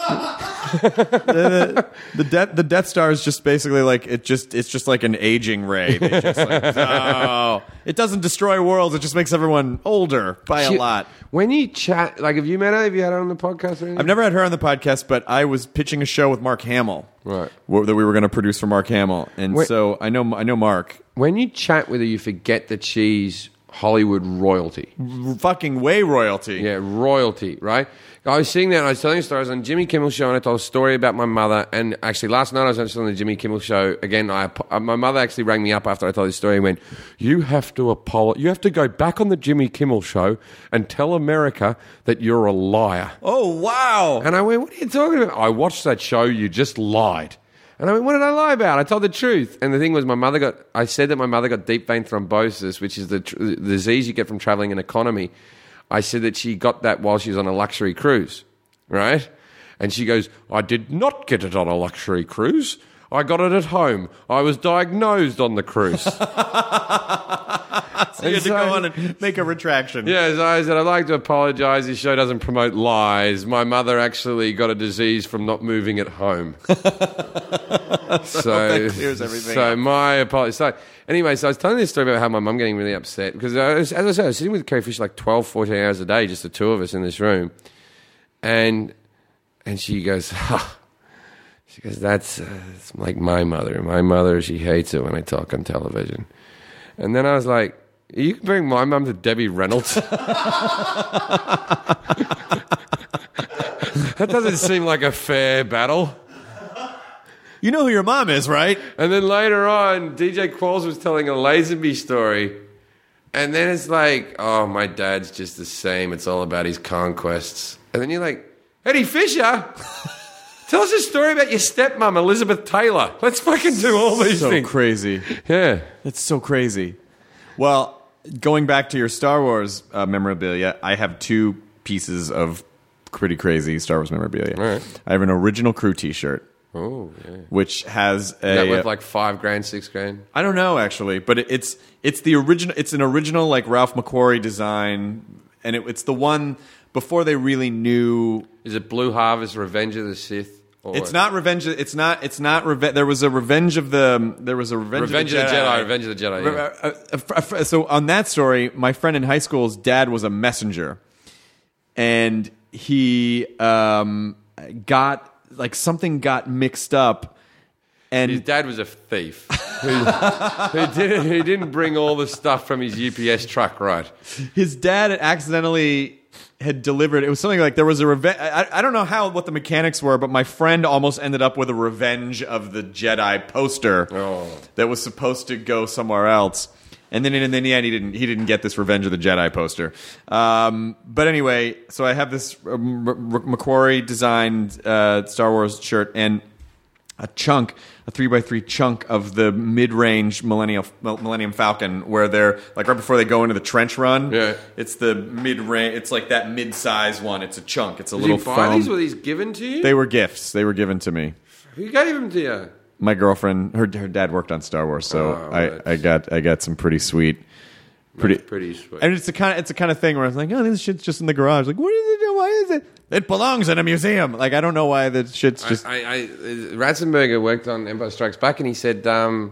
The Death Star is just basically like it's just like an aging ray. They just it doesn't destroy worlds. It just makes everyone older by a lot. When you chat, like, have you met her? Have you had her on the podcast or anything? I've never had her on the podcast, but I was pitching a show with Mark Hamill, right? That we were going to produce for Mark Hamill, and so I know Mark. When you chat with her, you forget that she's Hollywood royalty. Fucking way royalty. Yeah, royalty, right? I was sitting there and I was telling a story. I was on Jimmy Kimmel show and I told a story about my mother. And actually, last night I was actually on the Jimmy Kimmel show again. My mother actually rang me up after I told this story and went, "You have to go back on the Jimmy Kimmel show and tell America that you're a liar." Oh, wow. And I went, "What are you talking about?" "I watched that show. You just lied." And I went, "What did I lie about? I told the truth." And the thing was, I said that my mother got deep vein thrombosis, which is the disease you get from traveling in economy. I said that she got that while she was on a luxury cruise, right? And she goes, "I did not get it on a luxury cruise. I got it at home. I was diagnosed on the cruise." So you had to go on and make a retraction. Yeah, so I said, "I'd like to apologise. This show doesn't promote lies. My mother actually got a disease from not moving at home." So that clears everything So up. my apologies. So anyway, so I was telling this story about how my mum getting really upset because, as I said, I was sitting with Carrie Fisher like 12, 14 hours a day, just the two of us in this room. And she goes, she goes, "That's it's like my mother. My mother, she hates it when I talk on television." And then I was like, "Are you comparing my mum to Debbie Reynolds?" That doesn't seem like a fair battle. You know who your mom is, right? And then later on, DJ Qualls was telling a Lazenby story. And then it's like, "Oh, my dad's just the same. It's all about his conquests." And then you're like, "Eddie Fisher, tell us a story about your stepmom, Elizabeth Taylor. Let's fucking do all these So things." crazy. Yeah. That's so crazy. Well, going back to your Star Wars memorabilia, I have two pieces of pretty crazy Star Wars memorabilia. All right. I have an original crew T-shirt, Oh, yeah. which has Is that a worth like $5,000, $6,000? I don't know actually, but it's the original. It's an original like Ralph McQuarrie design, and it's the one before they really knew. Is it Blue Harvest, Revenge of the Sith? Or It's not Revenge. It's not Revenge. There was a Revenge of the. There was a Revenge Revenge of the Jedi. Revenge of the Jedi. Yeah. So on that story, my friend in high school's dad was a messenger, and he got like something got mixed up, and His dad was a thief who didn't bring all the stuff from his UPS truck right. his dad accidentally had delivered. It was something like there was a revenge. I don't know what the mechanics were, but my friend almost ended up with a Revenge of the Jedi poster that was supposed to go somewhere else. And then in the end, he didn't get this Revenge of the Jedi poster. But anyway, so I have this McQuarrie designed Star Wars shirt and a 3x3 chunk of the mid-range Millennium Falcon, where they're like right before they go into the trench run. Yeah. It's the mid-range. It's like that mid-size one. It's a chunk. It's a Did little you buy foam. these? Were these given to you? They were gifts. They were given to me. Who gave them to you? My girlfriend, her dad worked on Star Wars, so I got some pretty sweet. Pretty sweet. And it's the kind of thing where I was like, "Oh, this shit's just in the garage." Like, what is it? Why is it? It belongs in a museum. Like, I don't know why the shit's just. Ratzenberger worked on Empire Strikes Back, and he said that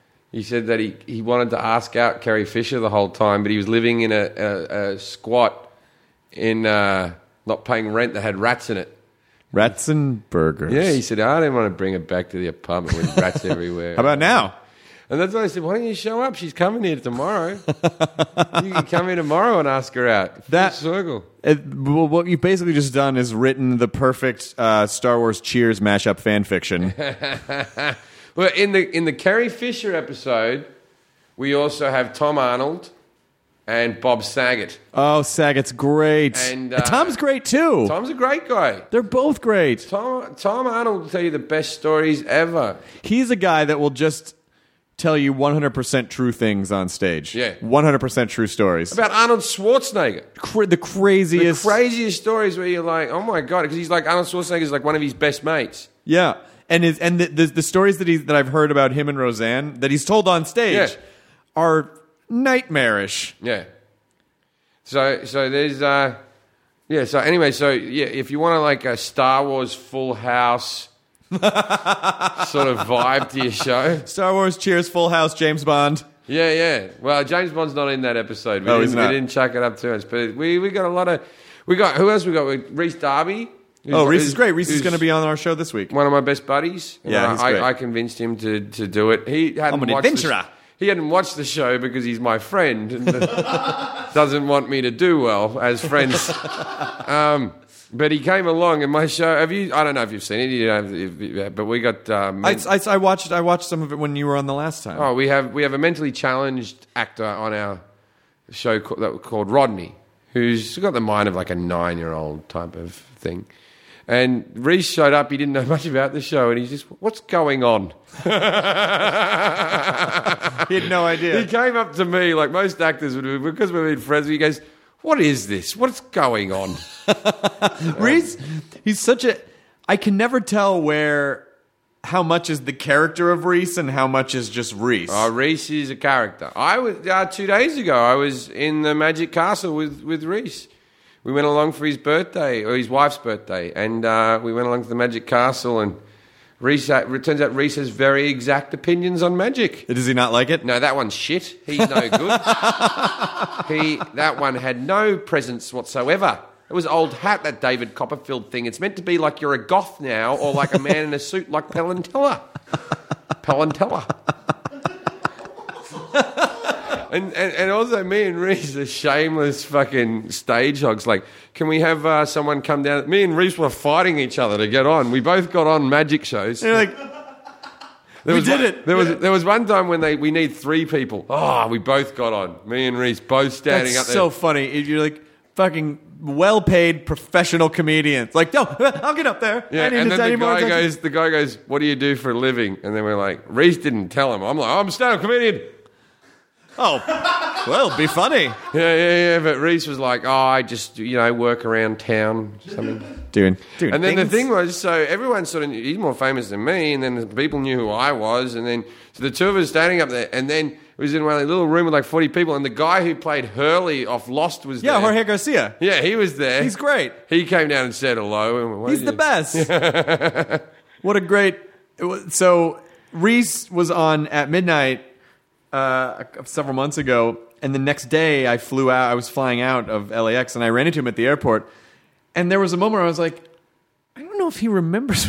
he wanted to ask out Carrie Fisher the whole time, but he was living in a squat in not paying rent that had rats in it. Rats and burgers. Yeah, he said, "I didn't want to bring her back to the apartment with rats everywhere." How about now? And that's why I said, "Why don't you show up? She's coming here tomorrow. You can come here tomorrow and ask her out." Full circle. Well, what you've basically just done is written the perfect Star Wars Cheers mashup fan fiction. Well, in the Carrie Fisher episode, we also have Tom Arnold and Bob Saget. Oh, Saget's great. And Tom's great too. Tom's a great guy. They're both great. Tom Arnold will tell you the best stories ever. He's a guy that will just tell you 100% true things on stage. Yeah. 100% true stories. About Arnold Schwarzenegger. The craziest. The craziest stories where you're like, oh my God, because he's like, Arnold Schwarzenegger's like one of his best mates. Yeah. And the stories that I've heard about him and Roseanne that he's told on stage are nightmarish. Yeah. So there's so anyway, if you want to like a Star Wars Full House sort of vibe to your show. Star Wars Cheers, Full House, James Bond. Yeah. Well, James Bond's not in that episode. He's not. We didn't chuck it up too much, but we got a lot of. Who else we got? Reese Darby. Reese is great. Reese is going to be on our show this week. One of my best buddies. Yeah, he's great. I convinced him to do it. He hadn't I'm an watched adventurer. he hadn't watched the show because he's my friend and doesn't want me to do well as friends. But he came along and my show. I don't know if you've seen it, but we got. I watched some of it when you were on the last time. Oh, we have a mentally challenged actor on our show called Rodney, who's got the mind of like a 9-year-old type of thing. And Reese showed up. He didn't know much about the show, and he's just, "What's going on?" He had no idea. He came up to me like most actors would do because we've been friends. He goes, "What is this? What's going on?" Reese, he's such a. I can never tell how much is the character of Reese and how much is just Reese. Oh, Reese is a character. I was 2 days ago. I was in the Magic Castle with Reese. We went along for his birthday, or his wife's birthday, and we went along to the Magic Castle, and it turns out Reese has very exact opinions on magic. Does he not like it? No, that one's shit. He's no good. That one had no presence whatsoever. It was old hat, that David Copperfield thing. It's meant to be like you're a goth now, or like a man in a suit like Palantella. And also me and Reese are shameless fucking stage hogs. Like, can we have someone come down? Me and Reese were fighting each other to get on. We both got on magic shows. You're like, we did it. There was one time when we need 3 people. Oh, we both got on. Me and Reese both standing that's up there. so funny. You're like fucking well-paid professional comedians. Like, no, I'll get up there. Yeah, and then the guy goes, "What do you do for a living?" And then we're like, Reese didn't tell him. I'm like, "I'm a stand-up comedian." Oh, well, be funny. Yeah. But Reese was like, "Oh, I just, work around town, something." Dude. And then the thing was, so everyone sort of knew, he's more famous than me, and then the people knew who I was, and then so the two of us standing up there, and then it was in one little room with like 40 people, and the guy who played Hurley off Lost was there. Yeah, Jorge Garcia. Yeah, he was there. He's great. He came down and said hello. And he's the best. What a great... So Reese was on at midnight several months ago, and the next day I was flying out of LAX, and I ran into him at the airport, and there was a moment where I was like, I don't know if he remembers.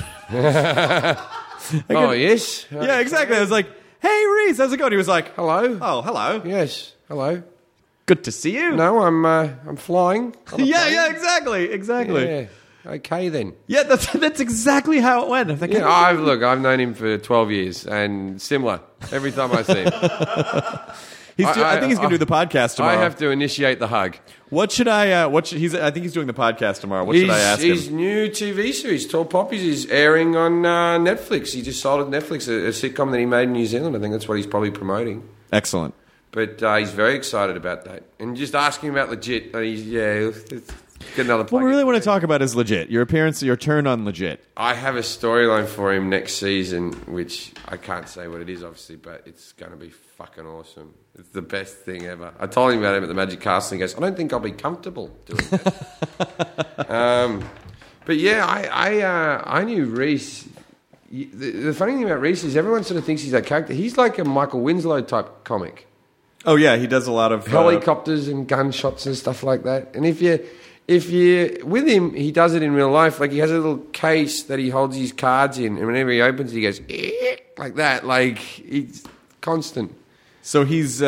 Yes. Yeah, exactly. I was like, "Hey, Reese, how's it going?" He was like, "Hello." "Oh, hello." Yes. Hello. Good to see you. No, I'm flying. Yeah, exactly. Yeah. Okay then. Yeah, that's exactly how it went. Yeah, I've known him for 12 years, and similar every time I see him. I think he's going to do the podcast tomorrow. I have to initiate the hug. What should I? I think he's doing the podcast tomorrow. What should I ask him? His new TV series, Tall Poppies, is airing on Netflix. He just sold it to Netflix, a sitcom that he made in New Zealand. I think that's what he's probably promoting. Excellent. But he's very excited about that. And just asking about Legit. Get another plug. What we really want to talk about is Legit. Your turn on Legit. I have a storyline for him next season, which I can't say what it is, obviously, but it's going to be fucking awesome. It's the best thing ever. I told him about him at the Magic Castle, and he goes, "I don't think I'll be comfortable doing that." But yeah, I knew Reese. The funny thing about Reese is everyone sort of thinks he's that character. He's like a Michael Winslow type comic. Oh yeah, he does a lot of helicopters and gunshots and stuff like that. And if you with him, he does it in real life. Like he has a little case that he holds his cards in, and whenever he opens it, he goes like that. Like it's constant. So he's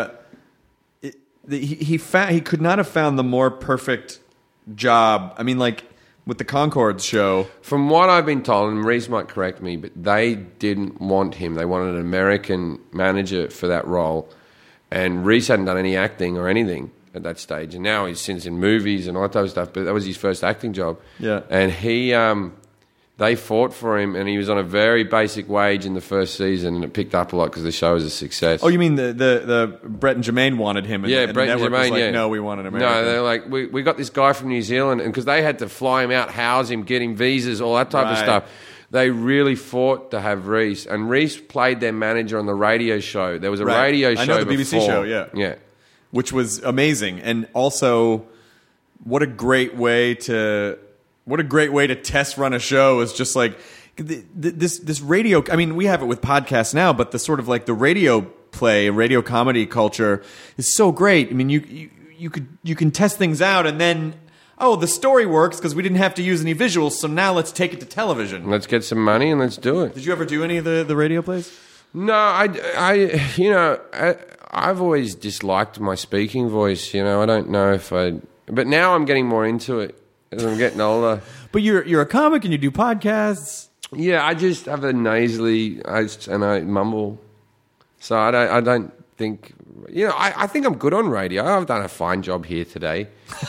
he could not have found the more perfect job. I mean, like with the Concords show. From what I've been told, and Reese might correct me, but they didn't want him. They wanted an American manager for that role. And Reese hadn't done any acting or anything at that stage. And now he's since in movies and all that type of stuff. But that was his first acting job. Yeah. And they fought for him, and he was on a very basic wage in the first season, and it picked up a lot because the show was a success. Oh, you mean the Brett and Jermaine wanted him? And Brett and Jermaine, was like, no, we want an American. No, they're like, we got this guy from New Zealand, and because they had to fly him out, house him, get him visas, all that type of stuff. They really fought to have Reese, and Reese played their manager on the radio show. There was a radio show I know the BBC before. show, yeah. Yeah. Which was amazing. And also, what a great way to test run a show is just like this radio. I mean, we have it with podcasts now, but the sort of like the radio play, radio comedy culture is so great. I mean, you can test things out, and then the story works because we didn't have to use any visuals, so now let's take it to television. Let's get some money and let's do it. Did you ever do any of the radio plays? No, I've always disliked my speaking voice. I don't know if but now I'm getting more into it as I'm getting older. But you're a comic and you do podcasts. Yeah, I just have a nasally, and I mumble. So I don't think, I think I'm good on radio. I've done a fine job here today.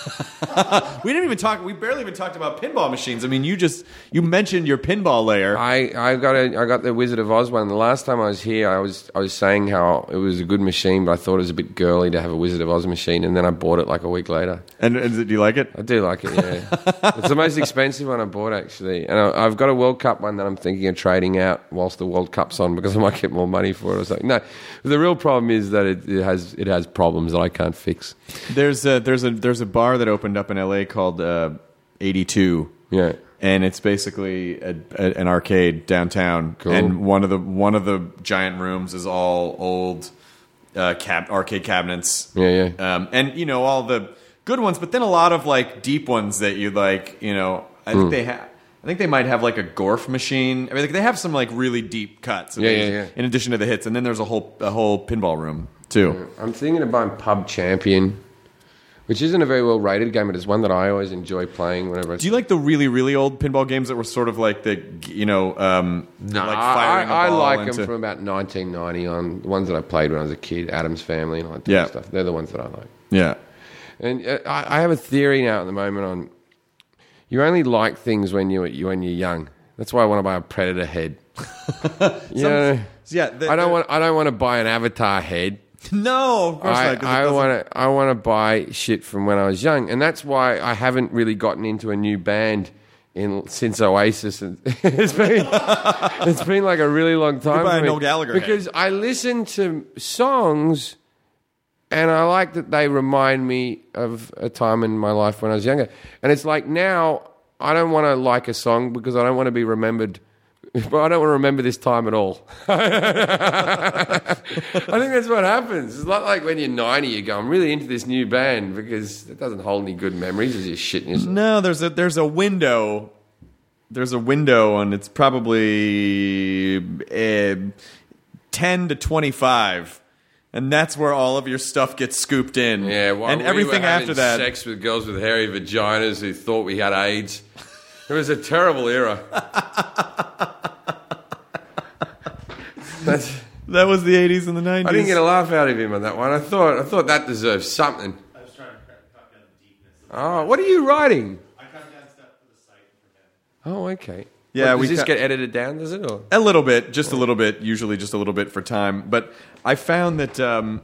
We barely even talked about pinball machines. I mean, you mentioned your pinball layer. I got the Wizard of Oz one. The last time I was here, I was saying how it was a good machine, but I thought it was a bit girly to have a Wizard of Oz machine, and then I bought it like a week later. And do you like it? I do like it, yeah. It's the most expensive one I bought, actually. And I've got a World Cup one that I'm thinking of trading out whilst the World Cup's on because I might get more money for it or something. No, the real problem is that it has problems that I can't fix. There's a bar that opened up in LA called 82. Yeah. And it's basically an arcade downtown. Cool. And one of the giant rooms is all old arcade cabinets. Yeah, yeah. And all the good ones, but then a lot of like deep ones that you like. I think they might have like a Gorf machine. I mean, they have some like really deep cuts. Yeah. In addition to the hits, and then there's a whole pinball room too. I'm thinking of buying Pub Champion, which isn't a very well rated game, but it's one that I always enjoy playing whenever. Do you like the really, really old pinball games that were sort of like the No, like firing a I ball like into... them from about 1990 on. The ones that I played when I was a kid, Addams Family and all that type of stuff. They're the ones that I like. Yeah. And I have a theory now at the moment on you only like things when you're young. That's why I want to buy a Predator head. Yeah. I don't want to buy an Avatar head. No, of course not. I want to buy shit from when I was young, and that's why I haven't really gotten into a new band since Oasis. And it's been like a really long time. buy for a me Noel Gallagher because I listen to songs, and I like that they remind me of a time in my life when I was younger. And it's like now I don't want to like a song because I don't want to be remembered. But I don't want to remember this time at all. I think that's what happens. It's not like when you're 90, you go, I'm really into this new band because it doesn't hold any good memories. It's just shit in yourself. No, there's a window. There's a window, and it's probably 10 to 25. And that's where all of your stuff gets scooped in. Yeah, while and everything we were after having that. sex with girls with hairy vaginas who thought we had AIDS. It was a terrible era. That was the 80s and the 90s. I didn't get a laugh out of him on that one. I thought that deserved something. I was trying to cut down the deepness. Oh, what are you writing? I cut down stuff for the site for him. Oh, okay. Yeah, does this get edited down, does it? Or? A little bit, just a little bit, usually just a little bit for time. But I found that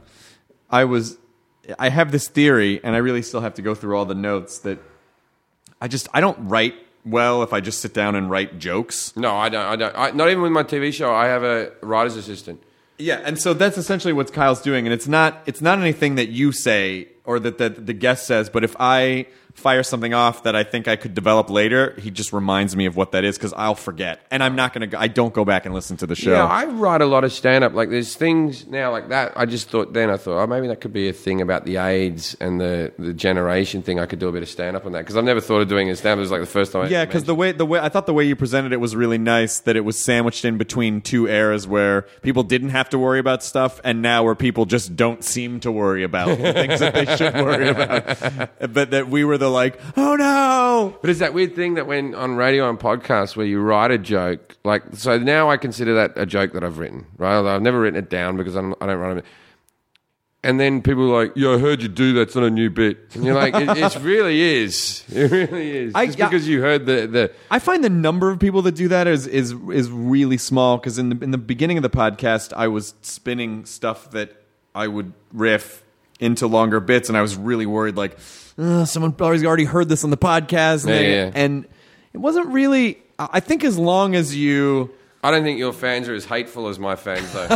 I have this theory, and I really still have to go through all the notes, that I don't write well if I just sit down and write jokes. No, I don't. Not even with my TV show. I have a writer's assistant. Yeah, and so that's essentially what Kyle's doing, and it's not anything that you say or that the guest says, but if I fire something off that I think I could develop later, he just reminds me of what that is because I'll forget, and I don't go back and listen to the show. Yeah, I write a lot of stand-up. Like there's things now like that. I thought, oh, maybe that could be a thing about the AIDS and the generation thing. I could do a bit of stand-up on that because I've never thought of doing a stand-up. It was like the first time. Yeah, because the way I thought the way you presented it was really nice. That it was sandwiched in between two eras where people didn't have to worry about stuff, and now where people just don't seem to worry about the things that they should worry about. But that we were the like, oh no. But it's that weird thing that when on radio and podcasts where you write a joke, like so now I consider that a joke that I've written, right? I've never written it down because I don't write it. And then people are like, "Yeah, I heard you do that. It's not a new bit." And you're like, "It really is. It really is." Just because you heard the. I find the number of people that do that is really small because in the beginning of the podcast, I was spinning stuff that I would riff into longer bits, and I was really worried, like, someone already heard this on the podcast, and it wasn't really. I think as long as you. I don't think your fans are as hateful as my fans, though.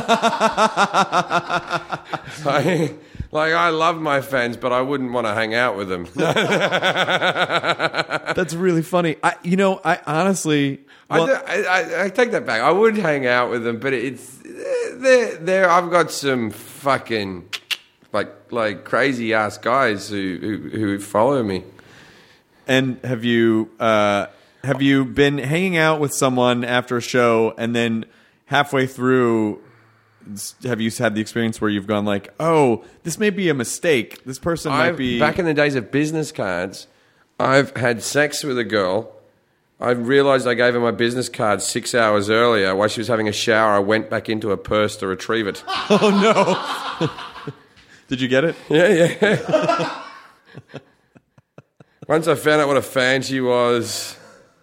I love my fans, but I wouldn't want to hang out with them. That's really funny. I honestly... Well, I take that back. I would hang out with them, but it's... I've got some fucking... Like crazy-ass guys who follow me. And have you been hanging out with someone after a show and then halfway through have you had the experience where you've gone like, oh, this may be a mistake. This person might be Back in the days of business cards, I've had sex with a girl. I realised I gave her my business card 6 hours earlier. While she was having a shower, I went back into her purse to retrieve it. Oh no! Did you get it? Yeah. Once I found out what a fan she was.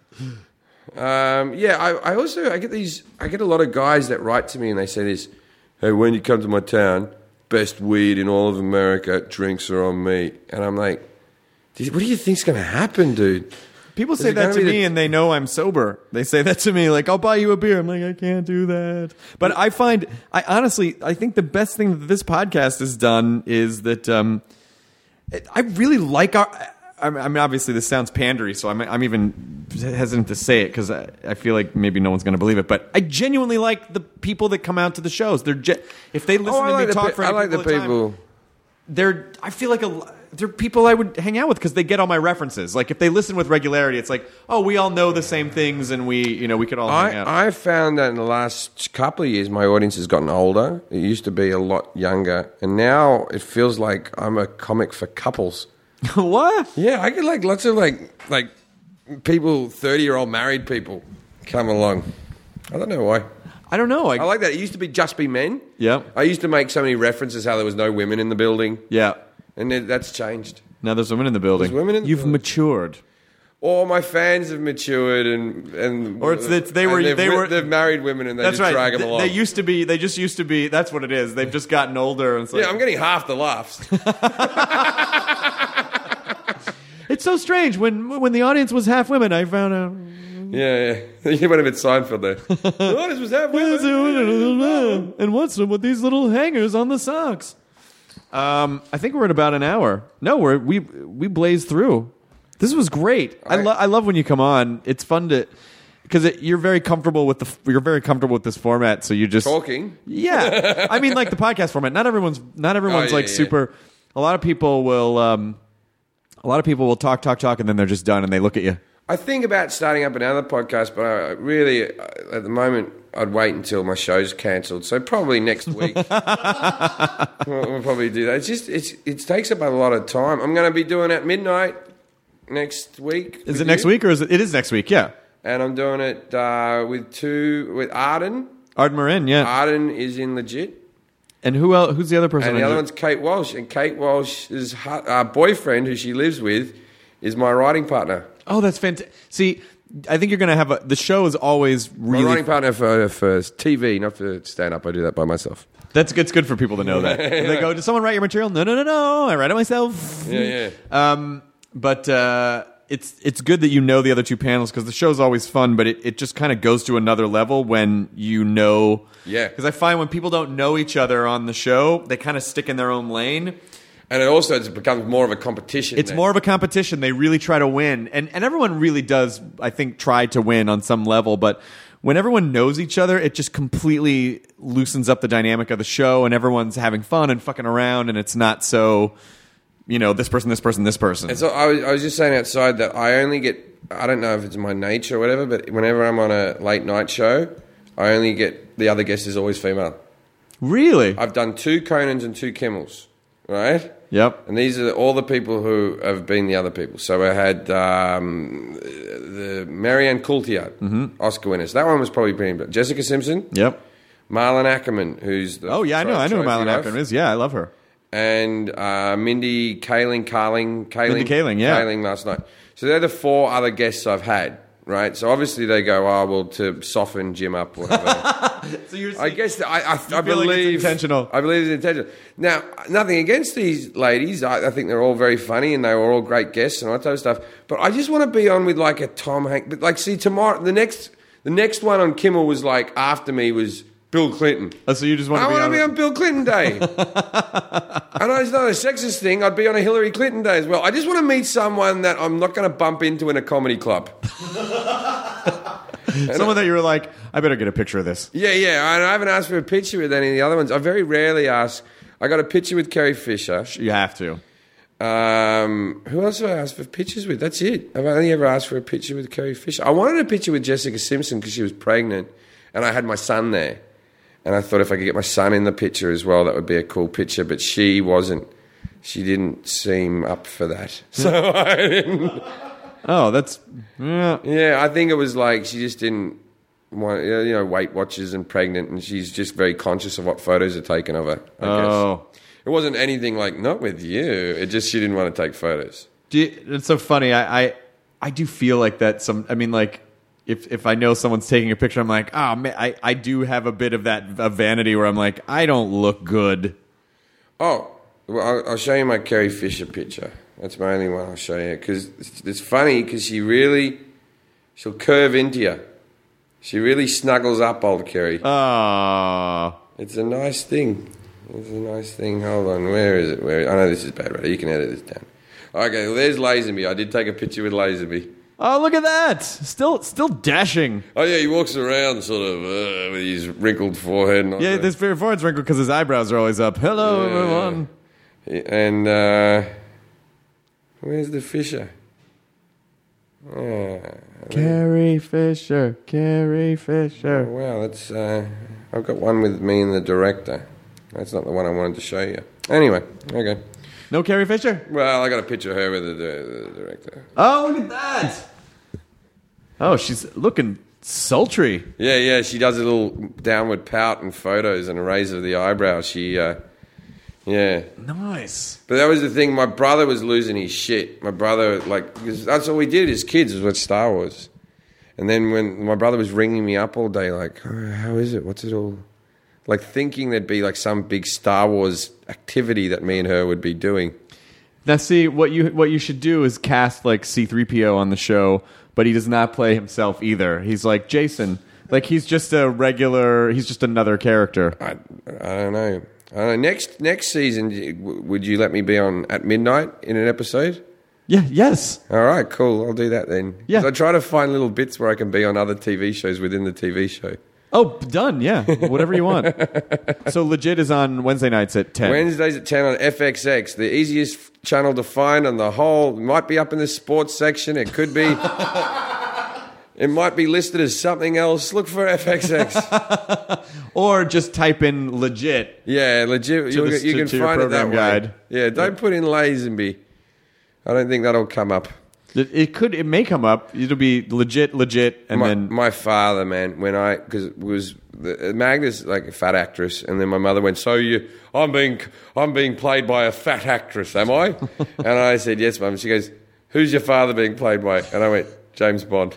I get a lot of guys that write to me and they say this, hey, when you come to my town, best weed in all of America, drinks are on me. And I'm like, what do you think's going to happen, dude? People say that to me and they know I'm sober. They say that to me like, I'll buy you a beer. I'm like, I can't do that. But I think the best thing that this podcast has done is that I really like I mean, obviously this sounds pandery, so I'm even hesitant to say it because I feel like maybe no one's going to believe it. But I genuinely like the people that come out to the shows. If they listen to me talk for I like the people. I feel like they're people I would hang out with because they get all my references. Like if they listen with regularity, it's like, oh, we all know the same things, and we could all hang out. I found that in the last couple of years, my audience has gotten older. It used to be a lot younger, and now it feels like I'm a comic for couples. What? Yeah, I get like lots of like people, 30-year-old married people come along. I don't know why. I don't know. I like that. It used to be just be men. Yeah. I used to make so many references how there was no women in the building. Yeah. And that's changed. Now there's women in the building. There's women in the You've building. matured. Or my fans have matured they've married women and they That's just right. drag them along. They just used to be. That's what it is. They've just gotten older. And it's like, I'm getting half the laughs. it's so strange when the audience was half women. I found out. Yeah. You went a bit Seinfeld there. The audience was half women. And what's with these little hangers on the socks? I think we're at about an hour. No, we blazed through. This was great. I love when you come on. It's fun to because you're very comfortable with this format. So you just talking. Yeah, I mean like the podcast format. Not everyone's super. A lot of people will talk, and then they're just done, and they look at you. I think about starting up another podcast, but I really, at the moment, I'd wait until my show's cancelled. So probably next week, we'll probably do that. It takes up a lot of time. I'm going to be doing it at midnight next week. Is it next week or is it? It is next week. Yeah. And I'm doing it with Arden. Arden Marin. Yeah. Arden is in Legit. And who else? Who's the other person? And the other one's Kate Walsh. And Kate Walsh's boyfriend, who she lives with, is my writing partner. Oh, that's fantastic. See, I think you're going to have the show is always really... My writing partner for TV, not for stand-up. I do that by myself. It's good for people to know that. They go, did someone write your material? No. I write it myself. Yeah. But it's good that you know the other two panels because the show's always fun, but it just kind of goes to another level when you know... Yeah. Because I find when people don't know each other on the show, they kind of stick in their own lane. And it becomes more of a competition. It's more of a competition. They really try to win. And everyone really does, I think, try to win on some level. But when everyone knows each other, it just completely loosens up the dynamic of the show. And everyone's having fun and fucking around. And it's not so, this person. And so I was just saying outside that I only get, I don't know if it's my nature or whatever, but whenever I'm on a late night show, I only get, the other guest is always female. Really? I've done 2 Conans and 2 Kimmels. Right? Yep. And these are all the people who have been the other people. So I had the Marianne Coulthard, Oscar winners. That one was probably pretty good. Jessica Simpson. Yep. Marlon Ackerman, who's the... Oh, yeah, I know who Marlon Ackerman is. Yeah, I love her. And Mindy Kaling, Mindy Kaling, yeah. Kaling last night. So they're the 4 other guests I've had. Right, so obviously they go, to soften Jim up, whatever. So you're I guess I believe believe it's intentional. I believe it's intentional. Now, nothing against these ladies. I think they're all very funny and they were all great guests and all that type of stuff. But I just want to be on with like a Tom Hanks. But like, see, tomorrow the next one on Kimmel was like after me was Bill Clinton. Oh, so you just want to be on Bill Clinton Day. I know it's not a sexist thing. I'd be on a Hillary Clinton Day as well. I just want to meet someone that I'm not going to bump into in a comedy club. Someone that you were like, I better get a picture of this. Yeah. I haven't asked for a picture with any of the other ones. I very rarely ask. I got a picture with Carrie Fisher. You have to. Who else have I asked for pictures with? That's it. I've only ever asked for a picture with Carrie Fisher. I wanted a picture with Jessica Simpson because she was pregnant and I had my son there. And I thought if I could get my son in the picture as well, that would be a cool picture. But she wasn't. She didn't seem up for that. So I didn't. Oh, that's... Yeah. Yeah, I think it was like she just didn't want, Weight Watchers and pregnant, and she's just very conscious of what photos are taken of her, I guess. It wasn't anything like, not with you. It just, she didn't want to take photos. It's so funny. I do feel like that if I know someone's taking a picture, I'm like, oh, man, I do have a bit of that vanity where I'm like, I don't look good. Oh, well, I'll show you my Carrie Fisher picture. That's my only one I'll show you. Because it's funny, because she'll curve into you. She really snuggles up, old Carrie. Oh. It's a nice thing. Hold on, where is it? I know this is bad, right? You can edit this down. Okay, well, there's Lazenby. I did take a picture with Lazenby. Oh, look at that! Still dashing. Oh yeah, he walks around sort of with his wrinkled forehead. And yeah, his forehead's wrinkled because his eyebrows are always up. Hello, everyone. And where's the Fisher? Carrie Fisher. Oh, wow, that's. I've got one with me and the director. That's not the one I wanted to show you. Anyway, okay. No Carrie Fisher? Well, I got a picture of her with the director. Oh, look at that! Oh, she's looking sultry. Yeah, she does a little downward pout in photos and a raise of the eyebrow. Yeah. Nice. But that was the thing. My brother was losing his shit. My brother, because that's all we did as kids was watch Star Wars. And then when my brother was ringing me up all day, like, oh, how is it? What's it all... Like thinking there'd be like some big Star Wars activity that me and her would be doing. Now, see, what you should do is cast like C-3PO on the show, but he does not play himself either. He's like Jason. Like he's just another character. I don't know. Next season, would you let me be on at midnight in an episode? Yeah. Yes. All right. Cool. I'll do that then. Yeah. 'Cause I try to find little bits where I can be on other TV shows within the TV show. Oh, done. Yeah. Whatever you want. So Legit is on Wednesday nights at 10. Wednesdays at 10 on FXX, the easiest channel to find on the whole. It might be up in the sports section. It could be. It might be listed as something else. Look for FXX. Or just type in Legit. Yeah, Legit. You can find it that way. Guide. Yeah, don't put in Lazenby. I don't think that'll come up. It may come up. It'll be legit, and then my father, man, because Magda's like a fat actress, and then my mother went, I'm being played by a fat actress, am I? And I said, yes, Mum. She goes, who's your father being played by? And I went, James Bond.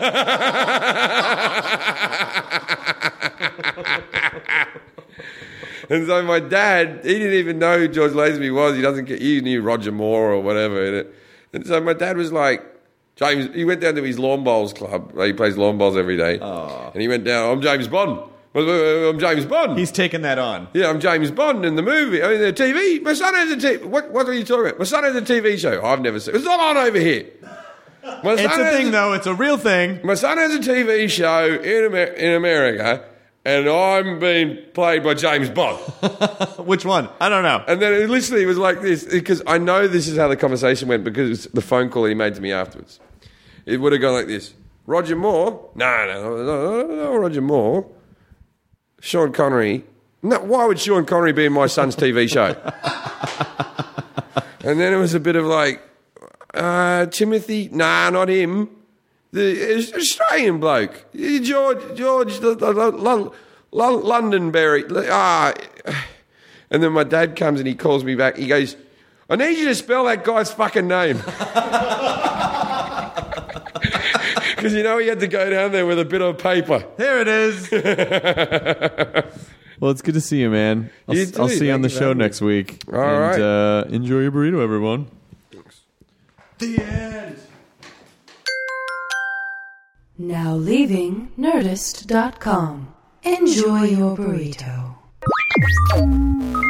And so my dad, he didn't even know who George Lazenby was. He knew Roger Moore or whatever. And so my dad was like, James, he went down to his lawn bowls club. He plays lawn bowls every day. Oh. And he went down, I'm James Bond. I'm James Bond. He's taken that on. Yeah, I'm James Bond in the movie. I mean, the TV. My son has a TV. What are you talking about? My son has a TV show. I've never seen it. It's not on over here. It's a thing, though. It's a real thing. My son has a TV show in America, and I'm being played by James Bond. Which one? I don't know. And then it literally was like this, because I know this is how the conversation went because the phone call he made to me afterwards. It would have gone like this. Roger Moore? No, Roger Moore. Sean Connery. No, why would Sean Connery be in my son's TV show? And then it was a bit of like, Timothy? Nah, not him. The Australian bloke, George Londonberry. And then my dad comes and he calls me back. He goes, I need you to spell that guy's fucking name. Because he had to go down there with a bit of paper. Here it is. Well, it's good to see you, man. I'll see you on the show next week. All right. Enjoy your burrito, everyone. Thanks. The end. Now leaving Nerdist.com. Enjoy your burrito.